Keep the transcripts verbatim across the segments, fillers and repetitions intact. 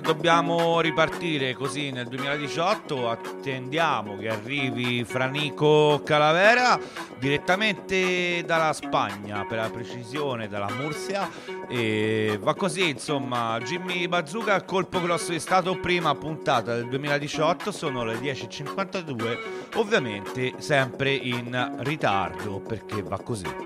dobbiamo ripartire così nel duemiladiciotto. Attendiamo che arrivi Franico Calavera direttamente dalla Spagna, per la precisione dalla Murcia, e va così, insomma. Jimmy Bazooka, colpo grosso di stato, prima puntata del duemiladiciotto, sono le dieci e cinquantadue, ovviamente sempre in ritardo perché va così.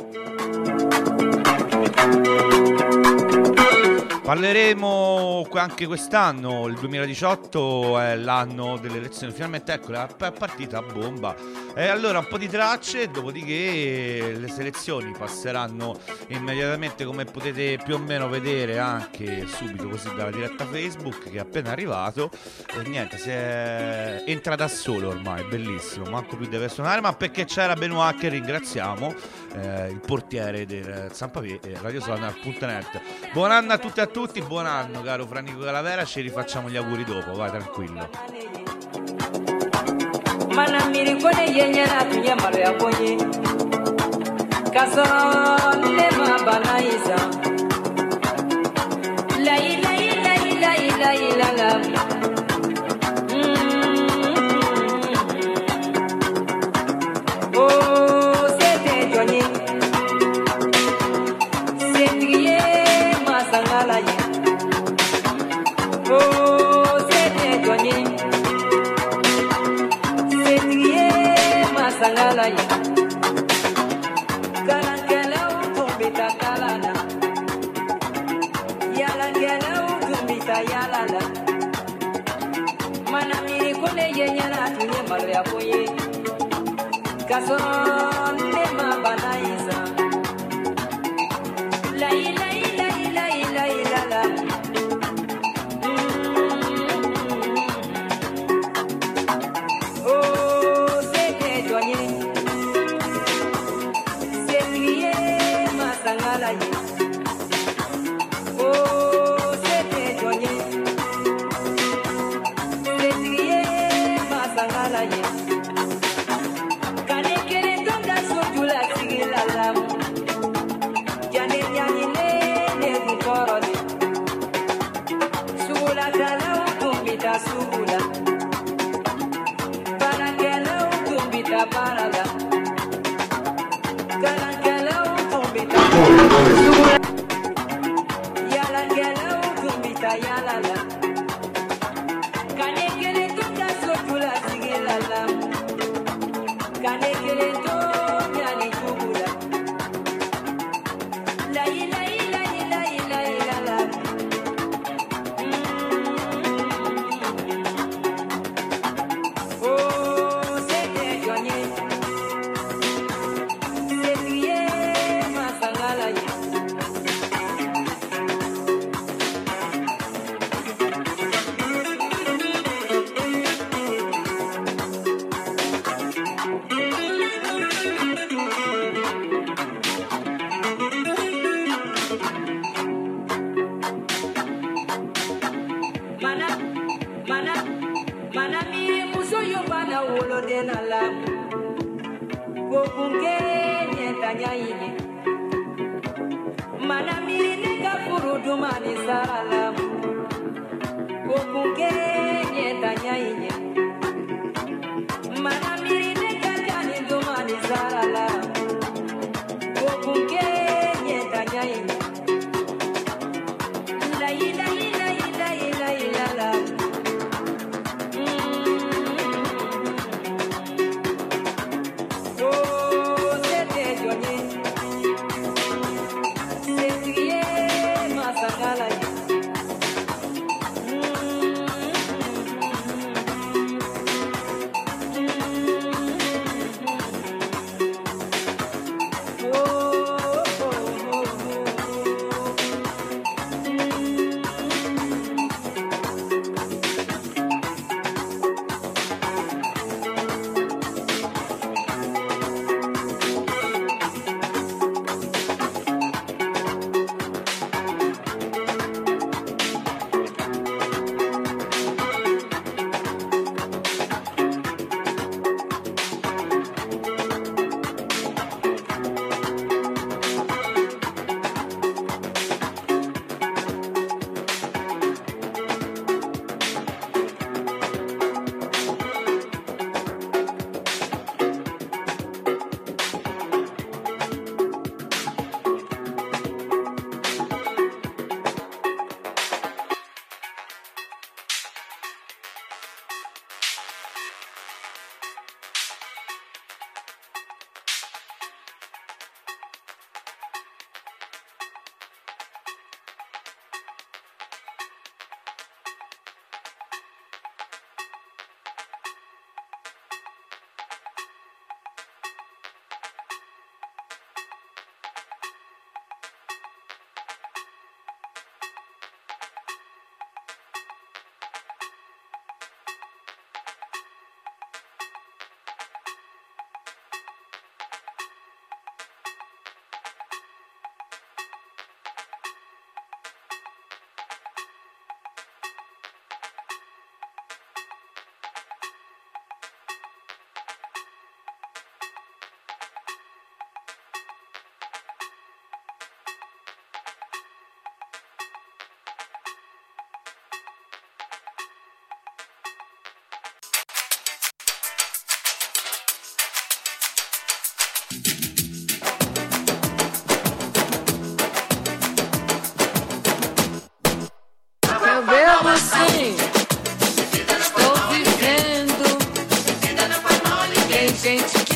Parleremo anche quest'anno, il duemiladiciotto è l'anno delle elezioni, finalmente ecco la partita a bomba. E allora un po' di tracce, dopodiché le selezioni passeranno immediatamente, come potete più o meno vedere anche subito così dalla diretta Facebook che è appena arrivato. E niente, si è... entra da solo ormai, bellissimo, manco più deve suonare, ma perché c'era Benoit che ringraziamo, eh, il portiere del San Pavé e radiosonar punto net. Buon anno a tutti e a tutti, buon anno caro Franico Calavera, ci rifacciamo gli auguri dopo, vai tranquillo. Manamiri kone yenyana tunya maro ya konye Kasoro nema banaiza La ila ila ila ila ila la Oh sete joni Setriye masangala ye Oh sete joni Sangala ya Kalankela utumbita kalala Yalankela utumbita yalala Manamiri kone yenyana tunye malo ya koye Kasoro nema banaiza La ila ila ila ila ila la Sugula Parangela utumbita parada Kalangela utumbita Sugula Yalangela utumbita yalala Kanekele tunga sotula sigilala Kanekele tunga ni sugula La ila ila ila ila ila la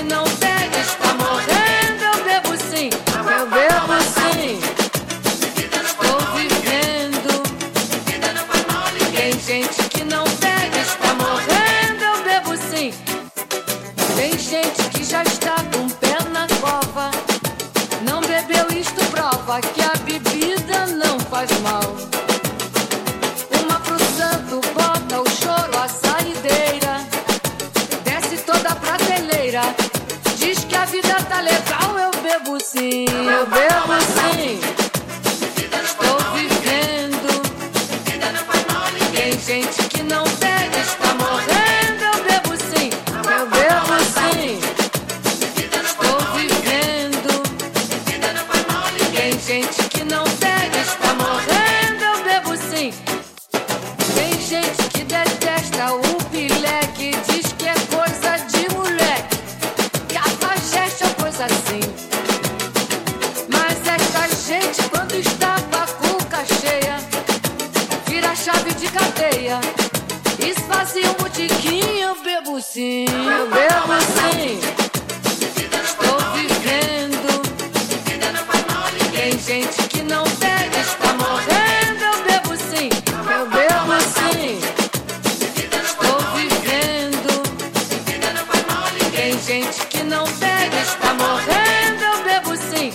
que não bebe está morrendo. Eu bebo sim, eu bebo sim. Estou vivendo. Tem gente que não bebe está morrendo. Eu bebo sim. Tem gente que já está com o pé na cova. Não bebeu, isto prova que a bebida não faz mal. Uma pro santo, bota o choro, a saideira. Desce toda a prateleira. Diz que a vida tá legal, eu bebo sim, eu bebo sim. Estou vivendo. Tem gente que não bebe, está morrendo, eu bebo sim, eu bebo sim. Estou vivendo. Tem gente que não bebe, está morrendo, eu bebo sim. Tem gente que detesta o pileque, diz que é coisa de moleque, que a fageste é coisa assim. Mas esta gente, quando está com a cuca cheia, vira chave de cadeia, esvazia um botiquinho, eu bebo sim, eu bebo sim. Estou vivendo. Tem gente que não bebe, está morrendo, eu bebo sim, eu bebo sim. Estou vivendo. Tem gente que não bebe, está morrendo, eu bebo sim.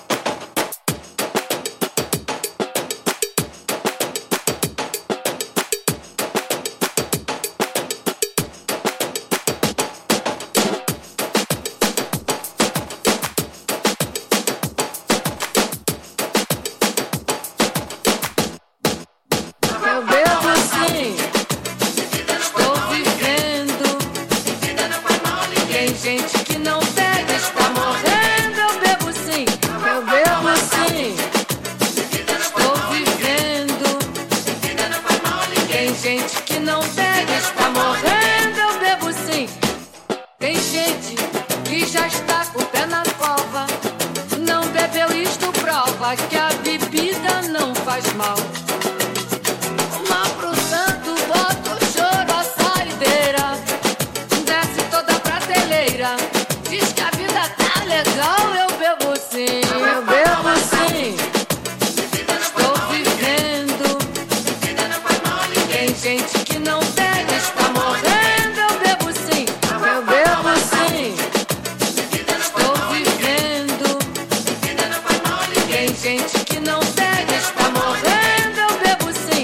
Eu bebo sim. Estou vivendo. Tem gente que não bebe, está morrendo, eu bebo sim, eu bebo sim. Estou vivendo. Tem gente que não bebe, está morrendo, eu bebo sim. Tem gente que já está com o pé na cova. Não bebeu, isto prova que a bebida não faz mal. Uma pro santo, bota o choro, a saideira. Desce toda a prateleira. Diz que a vida tá legal, eu bebo sim, eu bebo sim. Estou vivendo. Tem gente que não bebe, está morrendo, eu bebo sim, eu bebo sim. Estou vivendo. Tem gente que não bebe, está morrendo, eu bebo sim.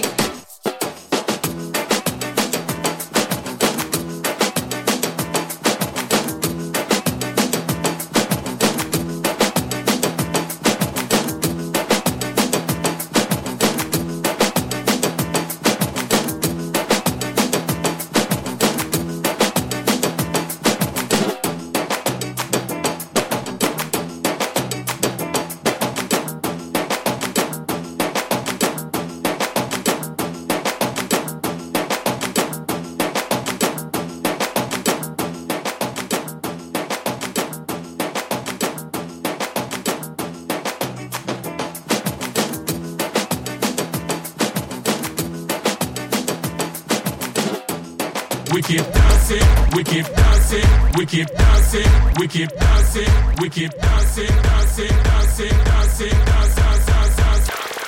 We keep dancing, we keep dancing, we keep dancing, we keep dancing, we keep dancing, dancing, dancing, dancing, dance, dance, dance, dance.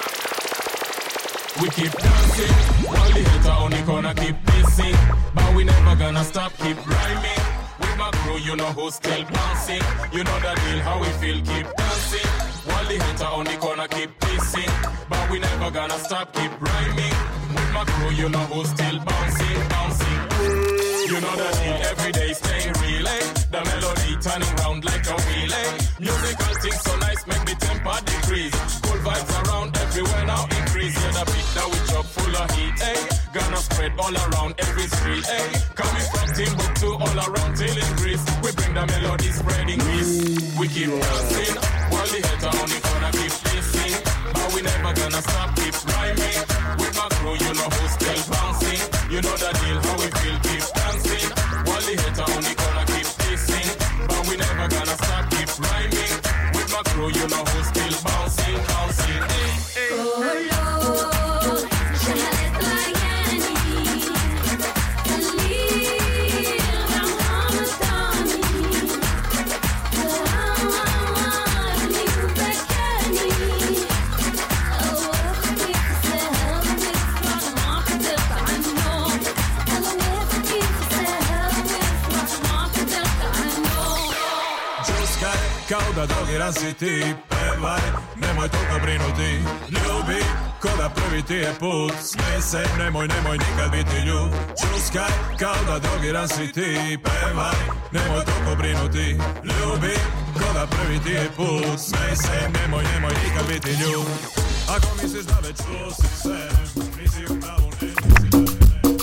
We keep dancing, while the hater on the corner keep pissing, but we never gonna stop, keep rhyming. With my crew, you know who's still bouncing, you know the deal, how we feel, keep dancing. While the hater on the corner keep pissing, but we never gonna stop, keep rhyming. With my crew, you know who's still bouncing, bouncing. You know the deal, every day staying real, eh? The melody turning round like a wheel, eh? Musical things so nice, make me temper decrease. Cool vibes around everywhere now increase. Yeah, the beat that we chop full of heat, eh? Gonna spread all around every street, eh? Coming from Timbuktu all around till in Greece. We bring the melody spreading peace. We keep dancing, while the hater on the corner keep pissing. But we never gonna stop, keep rhyming. With my crew, you know who's still bouncing. You know the deal, how we feel, keep dancing. While the hater on the corner keep pissing. But we never gonna stop, keep rhyming. With my crew, you know who's still bouncing, bouncing. Hey, hey. Čuskaj, kao da drogiran si ti. Pevaj, nemoj toliko brinuti. Ljubi, ko da prvi ti je put. Smej se, nemoj, nemoj nikad biti ljub. Čuskaj, kao da drogiran si ti. Pevaj, nemoj toliko brinuti. Ljubi, ko da prvi ti je put. Smej se, nemoj, nemoj nikad biti ljub. Ako misliš da već pusti se, nisi u pravu, ne nisi da ne.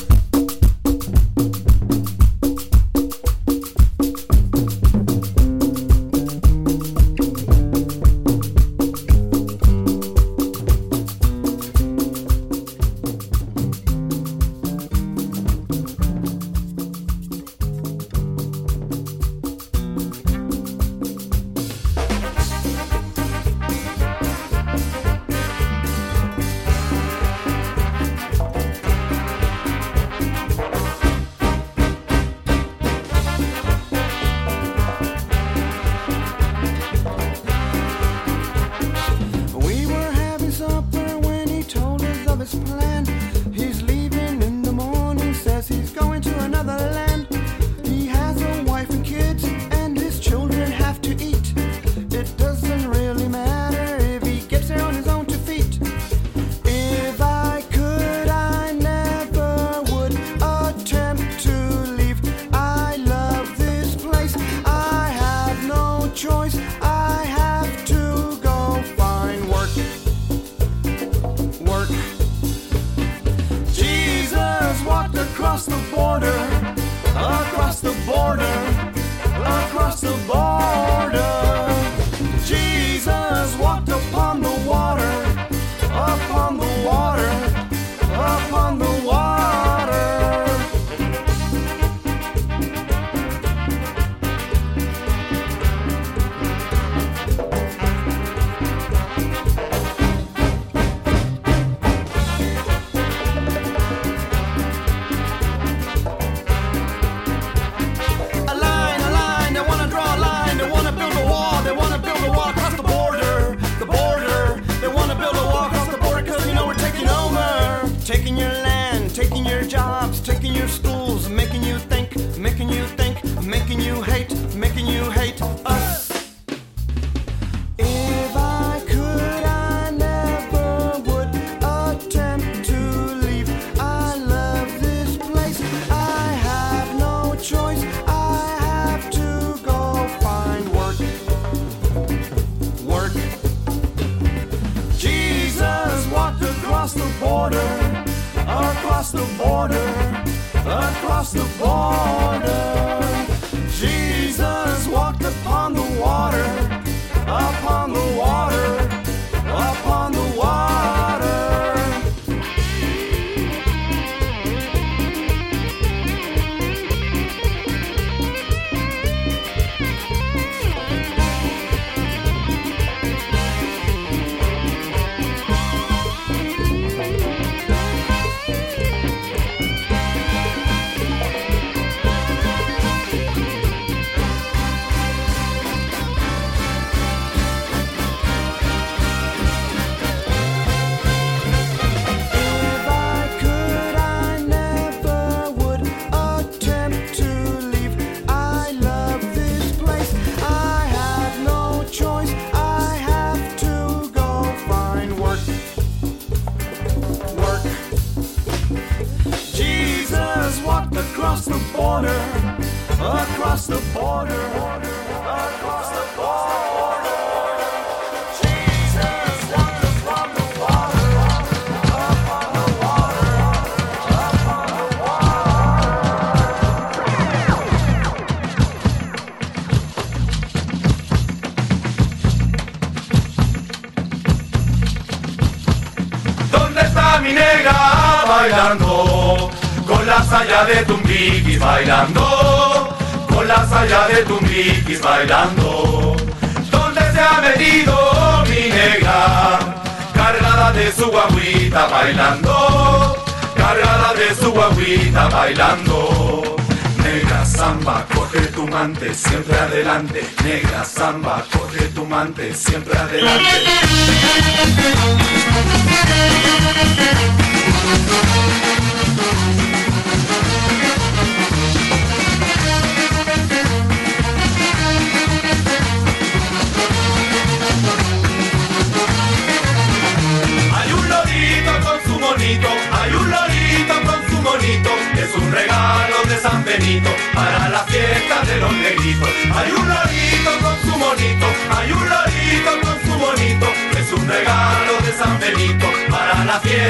Bailando con la saya de Tumbiquis, bailando con la saya de Tumbiquis, bailando. ¿Dónde se ha metido mi negra? Cargada de su guaguita, bailando, cargada de su guaguita, bailando. Negra samba, coge tu mante, siempre adelante. Negra samba, coge tu mante, siempre adelante.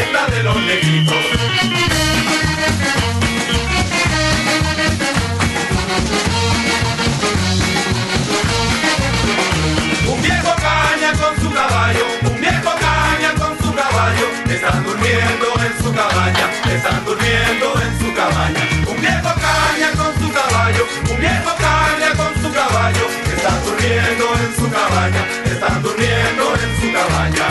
fiesta de los negritos. Un viejo caña con su caballo, un viejo caña con su caballo, están durmiendo en su cabaña, están durmiendo en su cabaña. Un viejo caña con su caballo, un viejo caña con su caballo, están durmiendo en su cabaña, están durmiendo en su cabaña.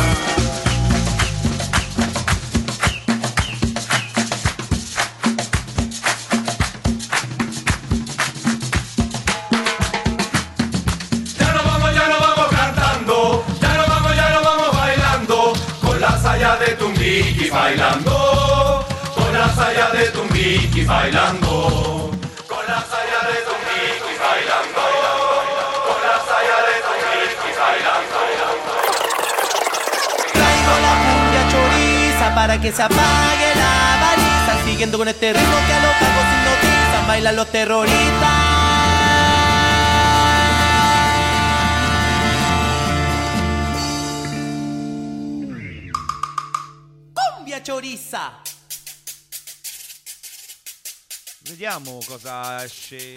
Ya no vamos, ya no vamos cantando, ya no vamos, ya no vamos bailando, con la saya de Tumbiquis bailando, con la saya de Tumbiquis bailando, con la saya de Tumbiquis bailando, con la saya de Tumbiquis bailando. Traigo la cumbia choriza para que se apague la baliza, siguiendo con este ritmo que a los cagos hipnotizan, bailan los terroristas. Cumbia choriza. Vediamo cosa esce.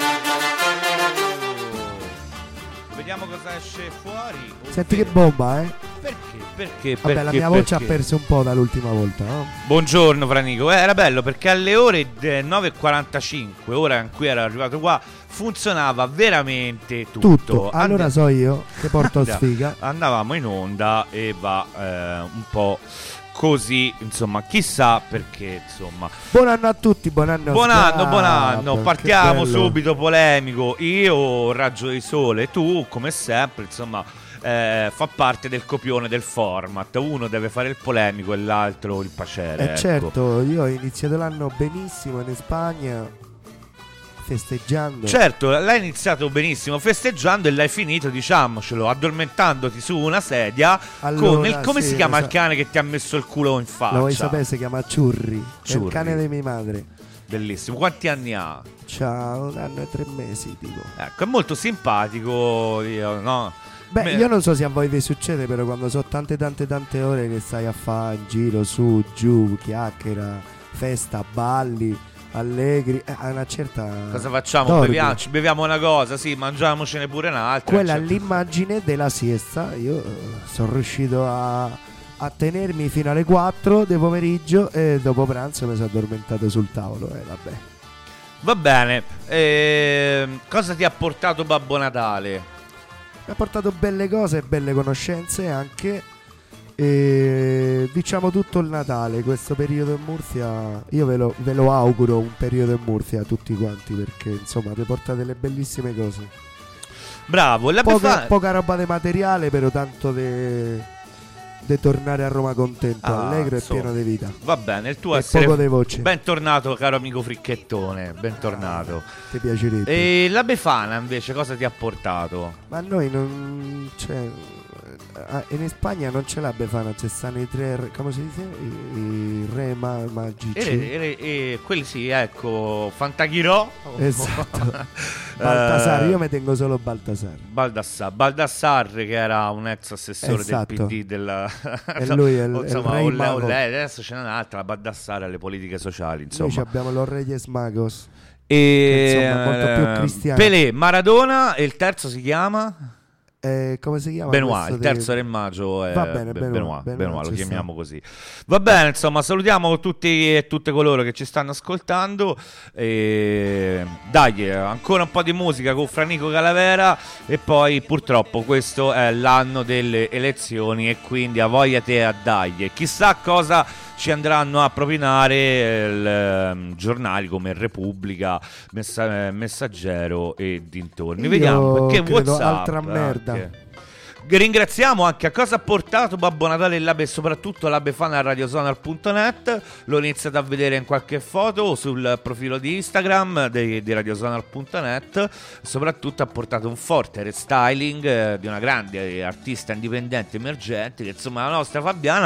Vediamo cosa esce fuori. Senti che bomba, eh? Perché? Perché? Vabbè, perché, la mia voce perché? ha perso un po' dall'ultima volta, no? Buongiorno Franico, eh, era bello perché alle ore nove e quarantacinque, ora in cui ero arrivato qua, funzionava veramente tutto. Tutto. Allora Andi- so io che porto Andiamo- sfiga. Andavamo in onda e va eh, un po' così, insomma, chissà perché, insomma. Buon anno a tutti, buon anno. Buon anno, Sgabba, buon anno, che partiamo bello. subito polemico. Io raggio di sole, tu come sempre, insomma, eh, fa parte del copione del format. Uno deve fare il polemico e l'altro il pacere. Eh ecco. certo, io ho iniziato l'anno benissimo in Spagna, festeggiando. Certo, l'hai iniziato benissimo festeggiando e l'hai finito, diciamocelo, addormentandoti su una sedia Allora, con il, come sì, si chiama il esatto. cane che ti ha messo il culo in faccia? Lo vuoi sapere? Si chiama Ciurri, è il Ciurri. cane di mia madre. Bellissimo. Quanti anni ha? C'ha un anno e tre mesi, tipo. Ecco, è molto simpatico, io, no? Beh, Me- io non so se a voi vi succede, però quando so tante tante tante ore che stai a fare in giro, su, giù, chiacchiera, festa, balli, allegri, eh, a una certa... Cosa facciamo? dormi. Beviamo, ci beviamo una cosa, sì, mangiamocene pure un'altra. Quella è cioè- l'immagine della siesta. Io eh, sono riuscito a, a tenermi fino alle quattro del pomeriggio e dopo pranzo mi sono addormentato sul tavolo. E vabbè. Va bene, ehm, cosa ti ha portato Babbo Natale? Mi ha portato belle cose e belle conoscenze anche. E diciamo tutto il Natale, questo periodo in Murcia, io ve lo, ve lo auguro un periodo in Murcia a tutti quanti, perché insomma ti porta delle bellissime cose. Bravo, la Poca, Befana- poca roba di materiale, però tanto di tornare a Roma contento, Ah, allegro insomma. e pieno di vita. Va bene, il tuo E essere poco di voce. bentornato caro amico Fricchettone, bentornato. Ti piacerebbe. E la Befana invece cosa ti ha portato? Ma noi non. Cioè, eh, in Spagna non c'è la Befana, ci stanno i tre. re- Come si dice? I, i re ma- magici. E, e- e quelli sì, ecco, Fantaghirò. Esatto. Baltasar, Eh, io mi tengo solo Baltasar. Baldassar, Baldassar che era un ex assessore Esatto. del P D della... E lui è il- O, è il insomma, re o lei- o mago. lei, adesso ce n'è un'altra, la Baldassar alle politiche sociali, Noi insomma. ci abbiamo los Reyes Magos. E che, insomma, molto più eh, cristiano. Pelé, Maradona e il terzo si chiama? Eh, come si chiama? Benoit, questo il dei- terzo re maggio è Va bene, Be- Benoit, Benoit, Benoit, Benoit, lo ci chiamiamo sta. così. Va bene, insomma, salutiamo tutti e tutte coloro che ci stanno ascoltando. E dai, ancora un po' di musica con Franico Calavera e poi purtroppo questo è l'anno delle elezioni e quindi a voglia te a dai. Chissà cosa ci andranno a propinare eh, giornali come Repubblica, Messa- Messaggero e dintorni. Io Vediamo perché credo WhatsApp altra merda. anche. Ringraziamo anche a cosa ha portato Babbo Natale e l'Abe e soprattutto la Befana a radiosonar punto net. L'ho iniziato a vedere in qualche foto sul profilo di Instagram di, di radiosonar punto net. Soprattutto ha portato un forte restyling eh, di una grande artista indipendente emergente che insomma è la nostra Fabiana,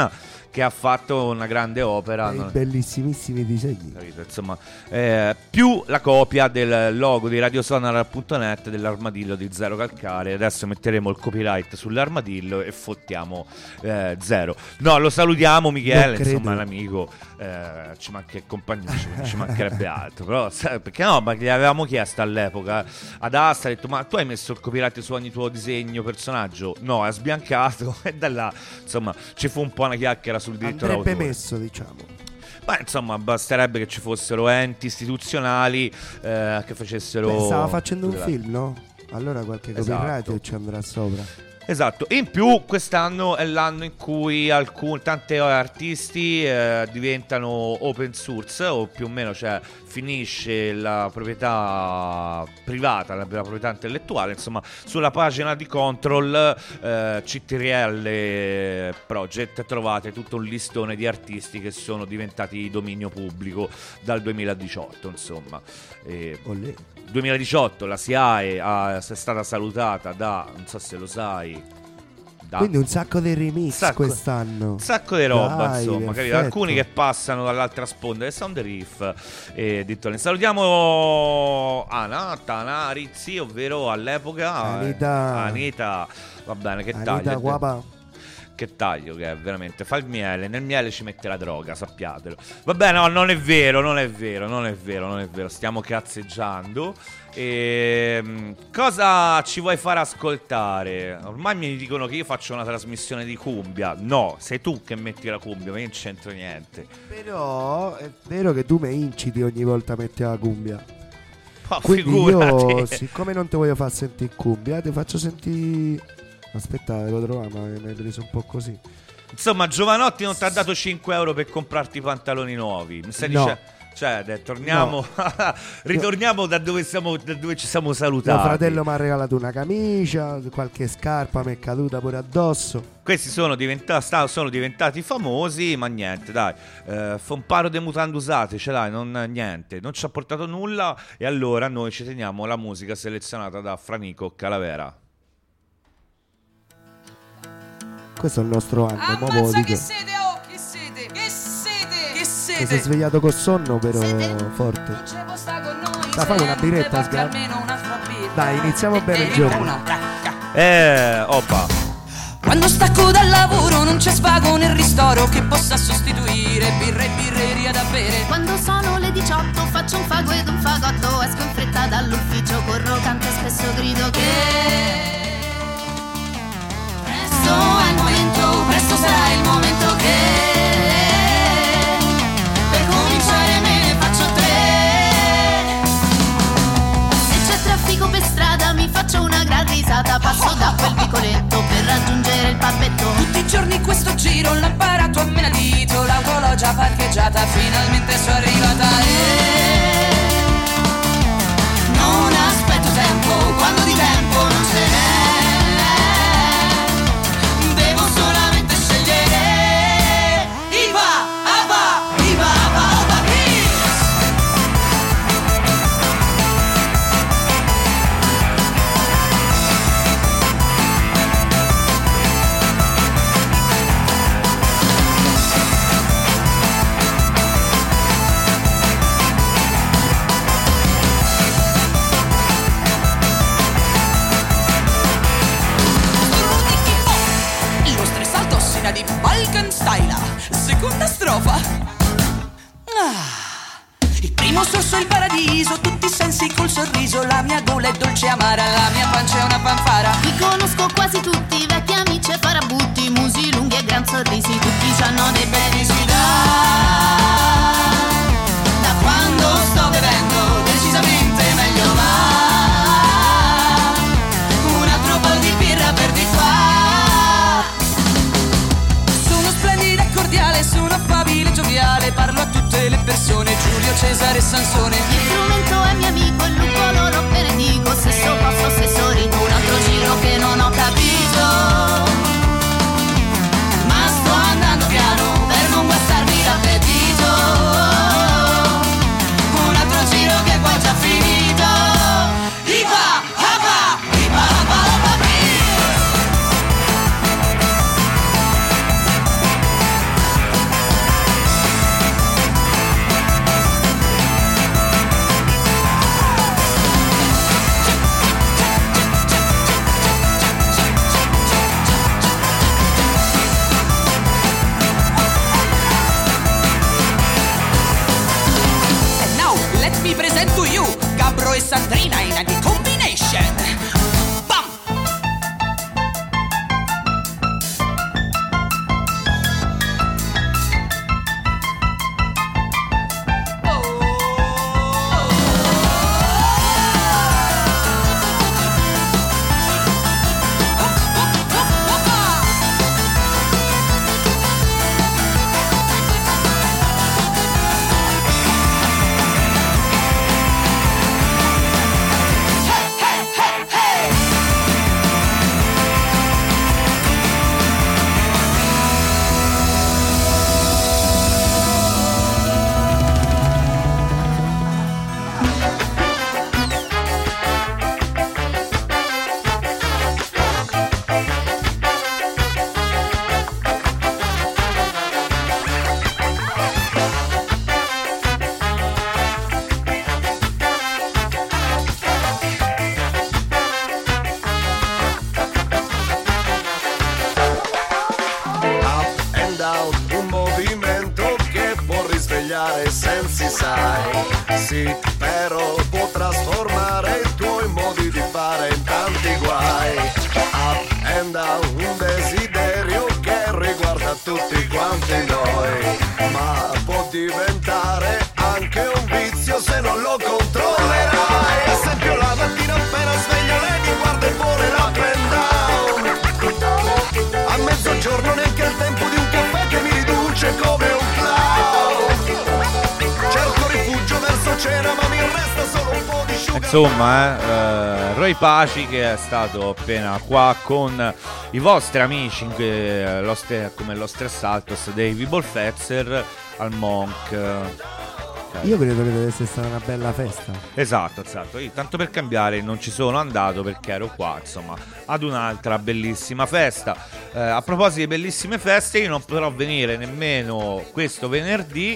che ha fatto una grande opera. Dei non- bellissimissimi disegni. Capito? Insomma, eh, più la copia del logo di radiosonar punto net dell'armadillo di Zero Calcare. Adesso metteremo il copyright sull'armadillo e fottiamo eh, Zero. No, lo salutiamo Michele, Non credo. insomma, l'amico, eh, ci manca compagnia, ci, ci mancherebbe altro, però sai, perché no, ma gli avevamo chiesto all'epoca ad Asta, ha detto "Ma tu hai messo il copyright su ogni tuo disegno personaggio?" No, ha sbiancato e da là, insomma, ci fu un po' una chiacchiera sul diritto Andrebbe d'autore. messo, diciamo. Ma insomma, basterebbe che ci fossero enti istituzionali eh, che facessero. Beh, stava facendo un Esatto. film, no? Allora qualche Esatto. copyright ci andrà sopra. Esatto, in più quest'anno è l'anno in cui alcuni, tanti artisti eh, diventano open source, o più o meno, cioè finisce la proprietà privata, la, la proprietà intellettuale. Insomma, sulla pagina di Control eh, C T R L Project trovate tutto un listone di artisti che sono diventati dominio pubblico dal duemiladiciotto, insomma. E Olè. duemiladiciotto la S I A E ha- è stata salutata da, non so se lo sai, da Quindi un sacco di remix Sacco. quest'anno. un sacco di roba, Dai, insomma, capito? perfetto. Alcuni che passano dall'altra sponda del Sound Riff e Dittone. Salutiamo Ana Tana Rizzi, ovvero all'epoca Anita. Anita, va bene, che Anita taglio guapa. che taglio che è, veramente. Fa il miele, nel miele ci mette la droga, sappiatelo. Vabbè, no, non è vero, non è vero, non è vero, non è vero. Stiamo cazzeggiando. E cosa ci vuoi far ascoltare? Ormai mi dicono che io faccio una trasmissione di cumbia. No, sei tu che metti la cumbia, ma io non c'entro niente. Però è vero che tu mi inciti ogni volta a mettere la cumbia. Ma Quindi figurati. io, siccome non ti voglio far sentire cumbia, ti faccio sentire... Aspetta, devo trovare, ma mi hai preso un po' così. Insomma, Giovanotti non ti ha dato cinque euro per comprarti i pantaloni nuovi. Mi stai No. dicendo? Cioè, dai, torniamo, ritorniamo da dove, siamo, da dove ci siamo salutati. Mio fratello mi ha regalato una camicia, qualche scarpa mi è caduta pure addosso. Questi sono, diventa- sta- sono diventati famosi, ma niente, dai. Eh, fa un paro di mutande usate, ce l'hai, non, niente, non ci ha portato nulla. E allora noi ci teniamo la musica selezionata da Franico Calavera. Questo è il nostro anno, mo ve lo Ammazza dico. che sete, oh, che sete, che sete, che Mi sei sete. svegliato col sonno però forte. Non c'è posta con noi, Dai, fammi una sempre biretta, fatti Sgar. almeno un'altra birra. Dai, iniziamo bene il Eh, giorno. una, racca. Eh, oppa. Quando stacco dal lavoro non c'è svago nel ristoro che possa sostituire birra e birreria da bere. Quando sono le diciotto faccio un fago ed un fagotto. Esco in fretta dall'ufficio, corro, canto e spesso grido che presto è il momento, presto sarà il momento che per cominciare me ne faccio tre. Se c'è traffico per strada mi faccio una gran risata. Passo da quel vicoletto per raggiungere il pappetto. Tutti i giorni questo giro l'ho imparato a menadito. L'auto l'ho già parcheggiata, finalmente sono arrivata e Non aspetto tempo, quando di tempo non ce n'è. Devo solamente scegliere. Iva, Ava, Iva, Ava, Ava, Hits. lo stressato ossina di Balkan Style. Seconda strofa. Ah, il primo sorso è il paradiso, tutti i sensi col sorriso. La mia gola è dolce e amara, la mia pancia è una fanfara. Li conosco quasi tutti, vecchi amici e farabutti, musi lunghi e gran sorrisi, tutti hanno dei bei visi da. Da quando sto bevendo, decisamente meglio va. Un altro po' di birra per di qua. Sono splendida e cordiale, sono affabile e gioviale. Parlo a tutte le persone, Giulio, Cesare e Sansone. Il frumento è mio amico, il lupo loro benedico. Se so posso, se so rido, un altro giro che non si sai. Sì, però può trasformare i tuoi modi di fare in tanti guai. Up and down, un desiderio che riguarda tutti quanti noi, ma può diventare anche un vizio se non lo controllerai. Esempio, la mattina appena sveglio lei mi guarda e pone l'up and down. A mezzogiorno neanche il tempo di un caffè che mi riduce come un clown. Cerco rifugio verso cena ma mi resta solo un po' di sugar. Insomma, eh, eh, Roy Paci, che è stato appena qua con i vostri amici eh, lo ste- come lo Stress Altos dei Vibol Fetzer al Monk. Io credo che deve essere stata una bella festa. Esatto, esatto. Io tanto per cambiare non ci sono andato perché ero qua, insomma, ad un'altra bellissima festa. Eh, a proposito di bellissime feste, io non potrò venire nemmeno questo venerdì.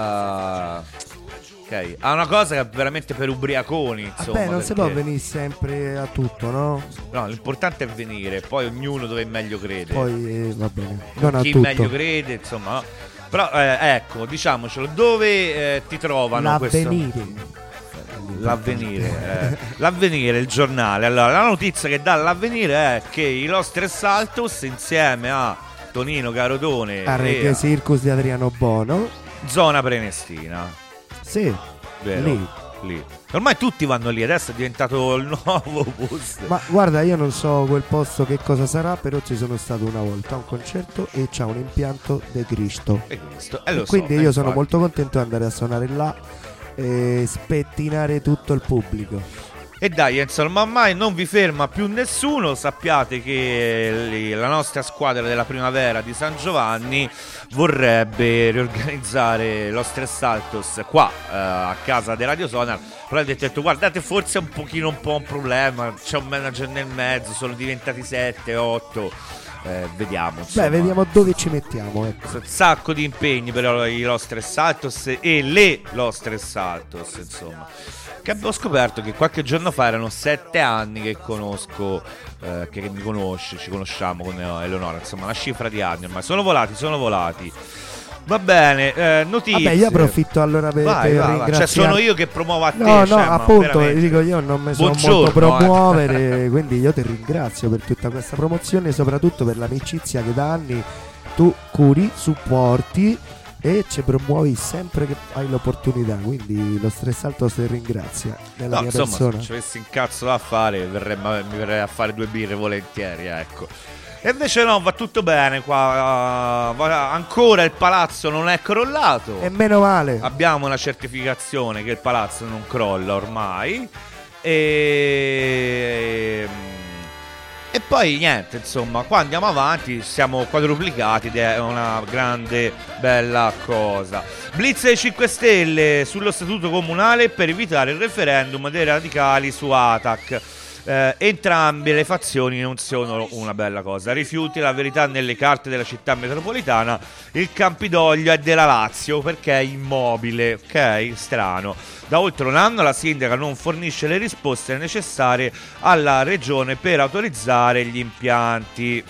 Uh, ok, ha una cosa che è veramente per ubriaconi, insomma. Vabbè, non perché... si può venire sempre a tutto, no? No, l'importante è venire, poi ognuno dove meglio crede. Poi eh, va bene, non a Chi tutto. meglio crede, insomma, no? Però eh, ecco, diciamocelo, dove eh, ti trovano L'Avvenire. questo... L'Avvenire, eh. L'Avvenire, il giornale. Allora, la notizia che dà l'Avvenire è che i Los Tres Altos insieme a Tonino Carotone A Reggae e a Circus di Adriano Bono. Zona Prenestina. Sì, Vero? lì. Lì. Ormai tutti vanno lì, adesso è diventato il nuovo posto. Ma guarda, io non so quel posto che cosa sarà, però ci sono stato una volta a un concerto e c'ha un impianto de Cristo. E questo, eh, lo E quindi so, io eh, sono infatti. molto contento di andare a suonare là e spettinare tutto il pubblico. E dai, insomma, ormai non vi ferma più nessuno. Sappiate che lì, la nostra squadra della primavera di San Giovanni vorrebbe riorganizzare lo Stress Altos qua eh, a casa di Radio Sonar. Però avete detto, guardate, forse è un pochino un po' un problema, c'è un manager nel mezzo, sono diventati sette, otto. Eh, vediamo, insomma. Beh, vediamo dove ci mettiamo, ecco. Un sacco di impegni per i Los Tres Altos e le Los Tres Altos, insomma. Che abbiamo scoperto che qualche giorno fa erano sette anni che conosco, eh, che mi conosce, ci conosciamo con Eleonora, insomma, una cifra di anni ormai. Sono volati, sono volati. Va bene, eh, notizie. Vabbè, io approfitto allora per, vai, per vai, vai. ringraziare. Cioè, sono io che promuovo a te. No, no, cioè, ma appunto, veramente. dico, io non mi sono Buongiorno, molto eh. promuovere, quindi io ti ringrazio per tutta questa promozione e soprattutto per l'amicizia che da anni tu curi, supporti e ci promuovi sempre che hai l'opportunità, quindi lo Stress Altos ti ringrazia nella No, mia insomma, persona. se ci avessi un cazzo da fare, verrebbe, mi verrei a fare due birre volentieri, ecco. E invece no, va tutto bene qua, uh, va- ancora il palazzo non è crollato. E meno male. Abbiamo una certificazione che il palazzo non crolla ormai. E... E poi niente, insomma, qua andiamo avanti, siamo quadruplicati ed è una grande bella cosa. Blitz dei cinque Stelle sullo statuto comunale per evitare il referendum dei radicali su A T A C. Eh, entrambe le fazioni non sono una bella cosa. Rifiuti la verità nelle carte della città metropolitana. Il Campidoglio è della Lazio perché è immobile. Ok, strano. Da oltre un anno la sindaca non fornisce le risposte necessarie alla regione per autorizzare gli impianti.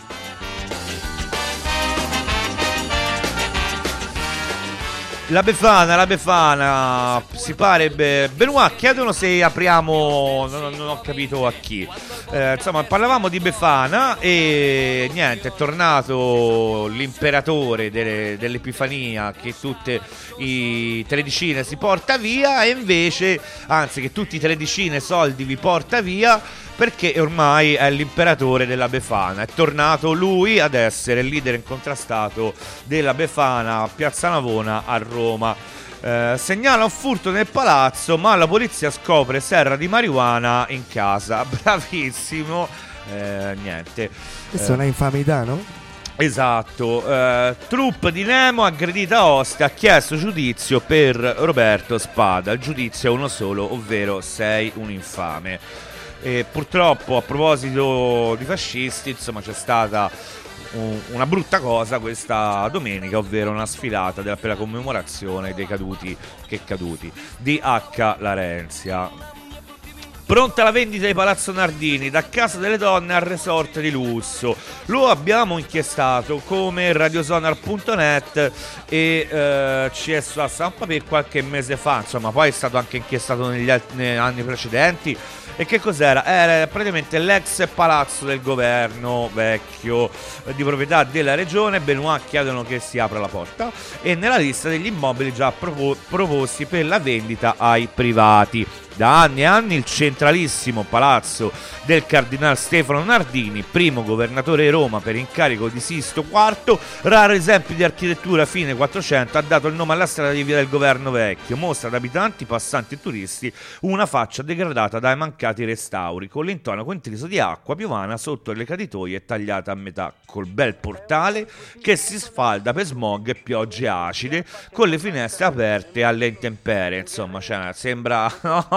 La Befana, la Befana, si pare be- Benoit, chiedono se apriamo, non, non ho capito a chi. Eh, insomma, parlavamo di Befana e niente, è tornato l'imperatore delle, dell'Epifania che tutte i tredicine si porta via e invece, anzi che tutti i tredicine soldi vi porta via perché ormai è l'imperatore della Befana. È tornato lui ad essere il leader incontrastato della Befana a Piazza Navona a Roma. Eh, segnala un furto nel palazzo, ma la polizia scopre serra di marijuana in casa. Bravissimo. Eh, niente. Questa è una infamità, no? Esatto. Eh, troupe di Nemo aggredita a Ostia, ha chiesto giudizio per Roberto Spada. Il giudizio è uno solo, ovvero sei un infame. E purtroppo, a proposito di fascisti, insomma, c'è stata un, una brutta cosa questa domenica, ovvero una sfilata della, per la commemorazione dei caduti, che caduti, di H. Larenzia. Pronta la vendita di Palazzo Nardini, da Casa delle Donne al resort di lusso. Lo abbiamo inchiestato come radiosonar punto net e eh, ci è sulla stampa per qualche mese fa, insomma, poi è stato anche inchiestato negli, alt- negli anni precedenti. E che cos'era? Era praticamente l'ex palazzo del governo vecchio eh, di proprietà della regione. Benoît chiedono che si apra la porta e nella lista degli immobili già propo- proposti per la vendita ai privati. Da anni e anni il centralissimo palazzo del cardinal Stefano Nardini, primo governatore di Roma per incarico di Sisto quarto, raro esempio di architettura fine quattrocento, ha dato il nome alla strada di via del governo vecchio. Mostra ad abitanti, passanti e turisti una faccia degradata dai mancati restauri, con l'intonaco intriso di acqua piovana sotto le caditoie tagliate a metà, col bel portale che si sfalda per smog e piogge acide, con le finestre aperte alle intemperie. Insomma, cioè, sembra no,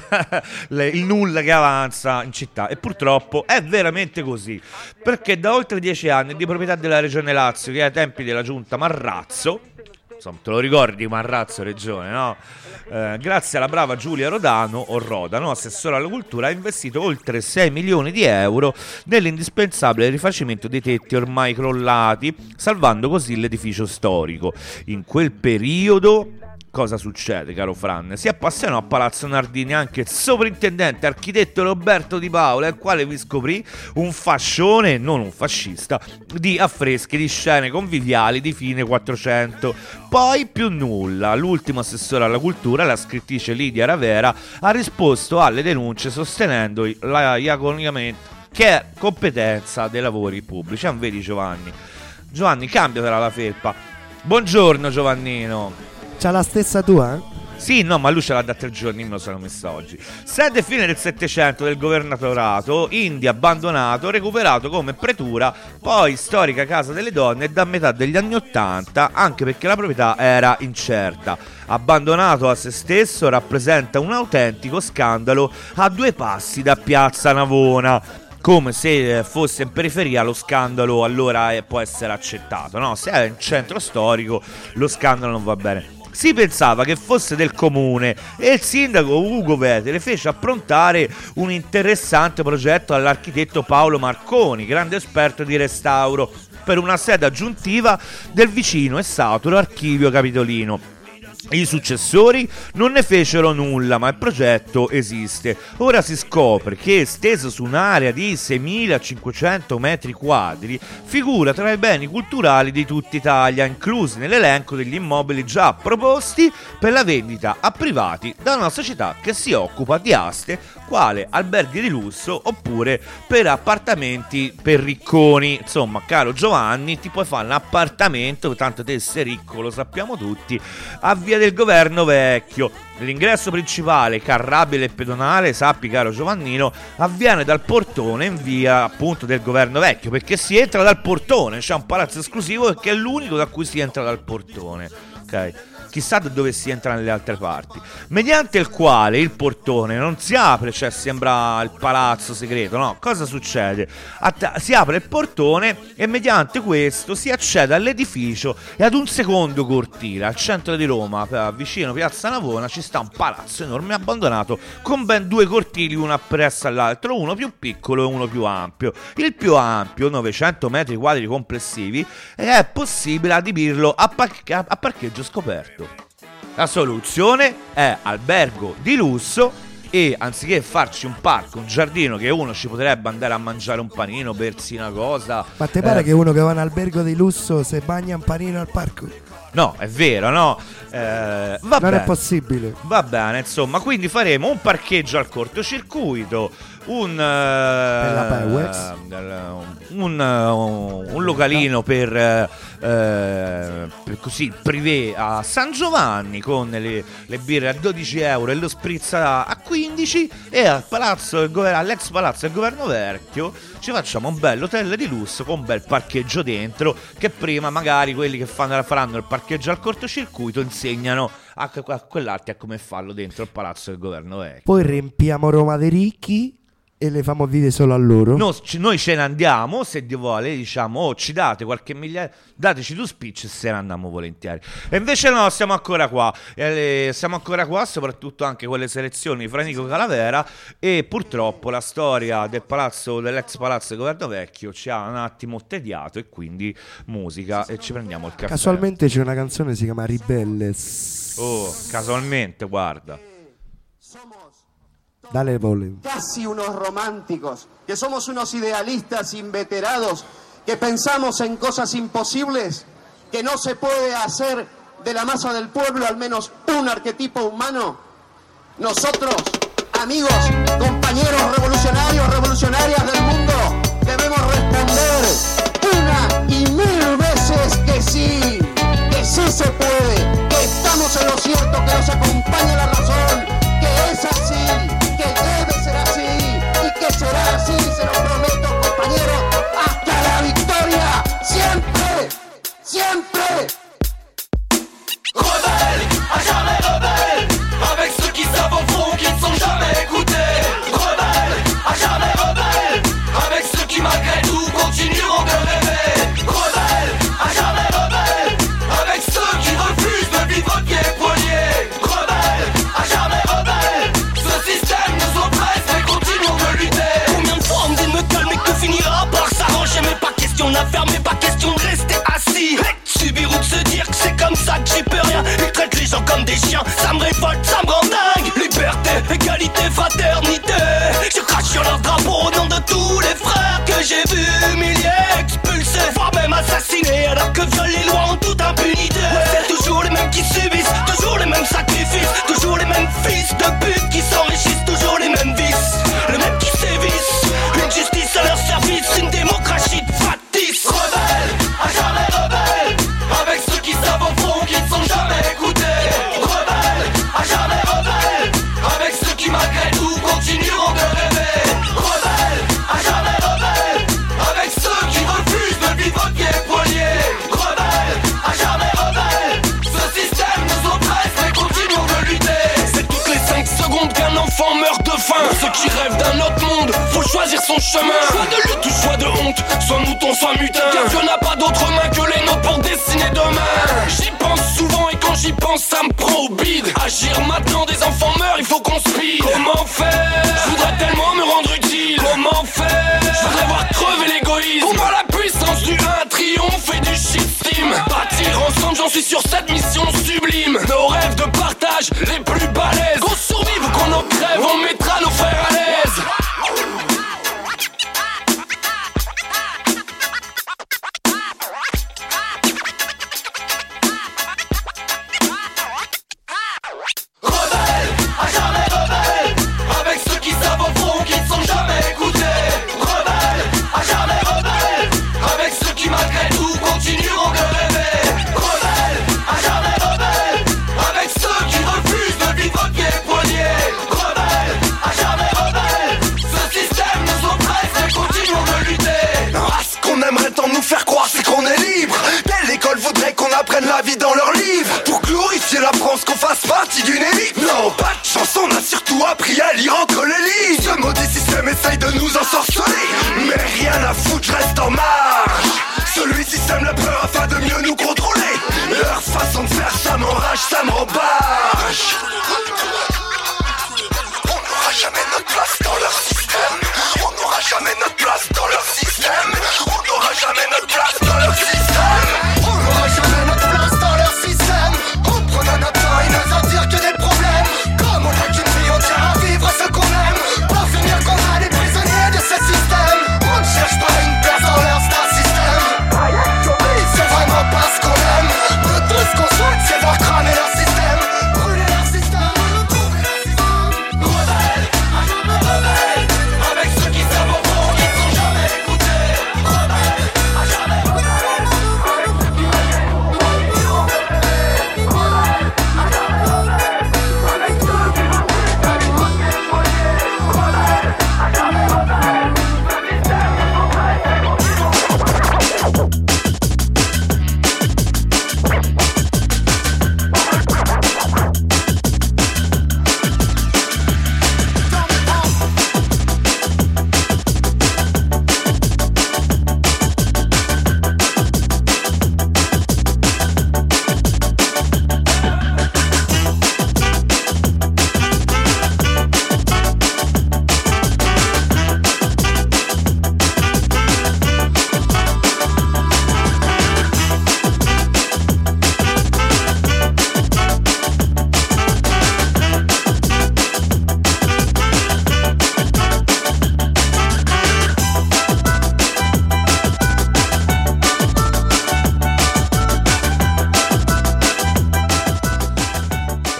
il nulla che avanza in città, e purtroppo è veramente così, perché da oltre dieci anni è di proprietà della regione Lazio, che ai tempi della giunta Marrazzo, insomma, te lo ricordi Marrazzo regione, no? Eh, grazie alla brava Giulia Rodano o Rodano, assessore alla cultura, ha investito oltre sei milioni di euro nell'indispensabile rifacimento dei tetti ormai crollati, salvando così l'edificio storico. In quel periodo cosa succede, caro Fran? Si appassionò a Palazzo Nardini anche il sovrintendente architetto Roberto Di Paola, il quale vi scoprì un fascione, non un fascista, di affreschi di scene conviviali di fine quattrocento. Poi più nulla. L'ultimo assessore alla cultura, la scrittrice Lidia Ravera, ha risposto alle denunce sostenendo laiacamente che è competenza dei lavori pubblici. Non vedi Giovanni? Giovanni, cambiatela la felpa. Buongiorno Giovannino. C'ha la stessa tua? Eh? Sì, no, ma lui ce l'ha da tre giorni, me lo sono messa oggi. Sede fine del Settecento del governatorato, India abbandonato, recuperato come pretura, poi storica Casa delle Donne da metà degli anni Ottanta, anche perché la proprietà era incerta. Abbandonato a se stesso, rappresenta un autentico scandalo a due passi da Piazza Navona. Come se fosse in periferia, lo scandalo allora può essere accettato, no? Se è in centro storico lo scandalo non va bene. Si pensava che fosse del comune e il sindaco Ugo Vetere fece approntare un interessante progetto all'architetto Paolo Marconi, grande esperto di restauro, per una sede aggiuntiva del vicino e saturo archivio capitolino. I successori non ne fecero nulla, ma il progetto esiste. Ora si scopre che, esteso su un'area di seimilacinquecento metri quadri, figura tra i beni culturali di tutta Italia, inclusi nell'elenco degli immobili già proposti per la vendita a privati da una società che si occupa di aste, quale alberghi di lusso oppure per appartamenti per ricconi. Insomma, caro Giovanni, ti puoi fare un appartamento, tanto te sei ricco, lo sappiamo tutti, a via del governo vecchio. L'ingresso principale, carrabile e pedonale, sappi caro Giovannino, avviene dal portone in via appunto del governo vecchio, perché si entra dal portone, c'è un palazzo esclusivo che è l'unico da cui si entra dal portone, ok? Chissà da dove si entra nelle altre parti, mediante il quale il portone non si apre, cioè sembra il palazzo segreto, no? Cosa succede? Att- si apre il portone e mediante questo si accede all'edificio e ad un secondo cortile. Al centro di Roma, vicino Piazza Navona, ci sta un palazzo enorme abbandonato con ben due cortili, uno appresso all'altro, uno più piccolo e uno più ampio. Il più ampio, novecento metri quadri complessivi, e è possibile adibirlo a, par- a parcheggio scoperto. La soluzione è albergo di lusso e anziché farci un parco, un giardino che uno ci potrebbe andare a mangiare un panino, bersi una cosa. Ma te pare eh, che uno che va in albergo di lusso se bagna un panino al parco? No, è vero, no? Eh, va non bene. è possibile. Va bene, insomma, quindi faremo un parcheggio al cortocircuito, un uh, un, uh, un localino per, uh, per così privé a San Giovanni con le, le birre a dodici euro e lo spritz a quindici, e al palazzo del governo, all'ex palazzo del governo vecchio ci facciamo un bel hotel di lusso con un bel parcheggio dentro, che prima magari quelli che fanno, faranno il parcheggio al cortocircuito insegnano a, a quell'altro a come farlo dentro il palazzo del governo vecchio. Poi riempiamo Roma dei ricchi e le famo dire solo a loro. No, ci- noi ce ne andiamo, se Dio vuole, diciamo, oh, ci date qualche migliaia, dateci tu speech e se ne andiamo volentieri. E invece no, siamo ancora qua, eh, siamo ancora qua, soprattutto anche con le selezioni di Franico Calavera, e purtroppo la storia del palazzo, dell'ex palazzo di Governo Vecchio ci ha un attimo tediato, e quindi musica e ci prendiamo il caffè. Casualmente c'è una canzone che si chiama Ribelles. Oh, casualmente, guarda. Dale, Poli. Casi unos románticos, que somos unos idealistas inveterados, que pensamos en cosas imposibles, que no se puede hacer de la masa del pueblo al menos un arquetipo humano. Nosotros, amigos, compañeros revolucionarios, revolucionarias del mundo, debemos responder una y mil veces que sí, que sí se puede, que estamos en lo cierto, que nos acompaña la razón, que es así, que debe ser así y que será así, se lo prometo, compañeros, hasta la victoria, siempre, siempre. Rebelle, à jamais rebelle, avec ceux qui savent au fond qui ne sont jamais écoutés. Rebelle, à jamais rebelle, avec ceux qui malgré tout continueront de rêver. Rebelle, à jamais rebelle, avec ceux qui refusent de vivre pieds poignets. Rebelle, à jamais rebelle, ce système nous oppresse mais continuons de lutter. Combien de fois on me dit de me calmer que finira par s'arranger, mais pas question d'affermer, pas question de rester assis. Subir ou de se dire que c'est comme ça que j'y peux rien. Ils traitent les gens comme des chiens, ça me révolte, ça me rend dingue. Liberté, égalité, fraternité, je crache sur leur drapeau au nom de tous les frères que j'ai vus humiliés, expulsés, voire même assassinés, alors que violent les lois en toute impunité. Ouais, c'est toujours les mêmes qui subissent, toujours les mêmes sacrifices, toujours les mêmes fils de pute qui s'enrichissent, toujours les mêmes vices, les mêmes qui sévissent. Une justice à leur service, une démocratie de factice. Rebelle, à jamais rebelle, avec ceux qui savent au fond qui ne sont jamais écoutés. Rebelle, à jamais rebelle, avec ceux qui malgré tout continueront de rêver. Rebelle, à jamais rebelle, avec ceux qui refusent de vivre pieds poignets. Rebelle, à jamais rebelle, ce système nous oppresse mais continuons de lutter. C'est toutes les cinq secondes qu'un enfant meurt de faim. Ceux qui rêvent d'un autre monde, faut choisir son chemin. Choix de lutte ou choix de honte, soit mouton, soit mutin. Car Dieu n'a pas d'autre main que les nôtres pour dessiner demain. J'y pense souvent et quand j'y pense ça me prend au bide. Agir maintenant, des enfants meurent, il faut qu'on speed. Comment faire? Je voudrais tellement me rendre utile. Comment faire? Je voudrais voir crever l'égoïsme. Combat la puissance du un, triomphe et du shit steam. Bâtir ensemble, j'en suis sur cette mission sublime. Nos rêves de partage, les plus balèzes. Qu'on survive ou qu'on en crève, on mettra nos frères à l'aise. Rebelle, à jamais rebelle, avec ceux qui savent au fond qui ne sont jamais écoutés. Rebelle, à jamais rebelle, avec ceux qui malgré tout continueront de rêver. Rebelle, à jamais rebelle, avec ceux qui refusent de vivre pieds poignets. Rebelle, à jamais rebelle, ce système nous oppresse et continuons de lutter. Ah, ce qu'on aimerait tant nous faire croire, c'est qu'on est libre. Telle école voudrait qu'on apprenne la vie dans leurs livres. Pour glorifier la France, qu'on fasse partie d'une élite. Non, pas de chance, on a surtout appris à lire entre les lignes. Ce maudit système essaye de nous ensorceler, mais rien à foutre, je reste en marge. Celui-ci sème la peur afin de mieux nous contrôler. Leur façon de faire, ça m'enrage, ça m'embâche. On n'aura jamais notre place dans leur système. On n'aura jamais notre place dans leur système. On n'aura jamais notre place dans leur système. On n'aura jamais notre place dans leur système. En prenant notre temps, ils nous en tirent que des problèmes. Comme on n'a qu'une vie, on tient à vivre ce qu'on aime. Pour finir qu'on a les prisonniers de ce système. On ne cherche pas une place dans leur star système. C'est vraiment pas ce qu'on aime. Nous tout ce qu'on souhaite, c'est voir cramer leur système. Brûler leur système.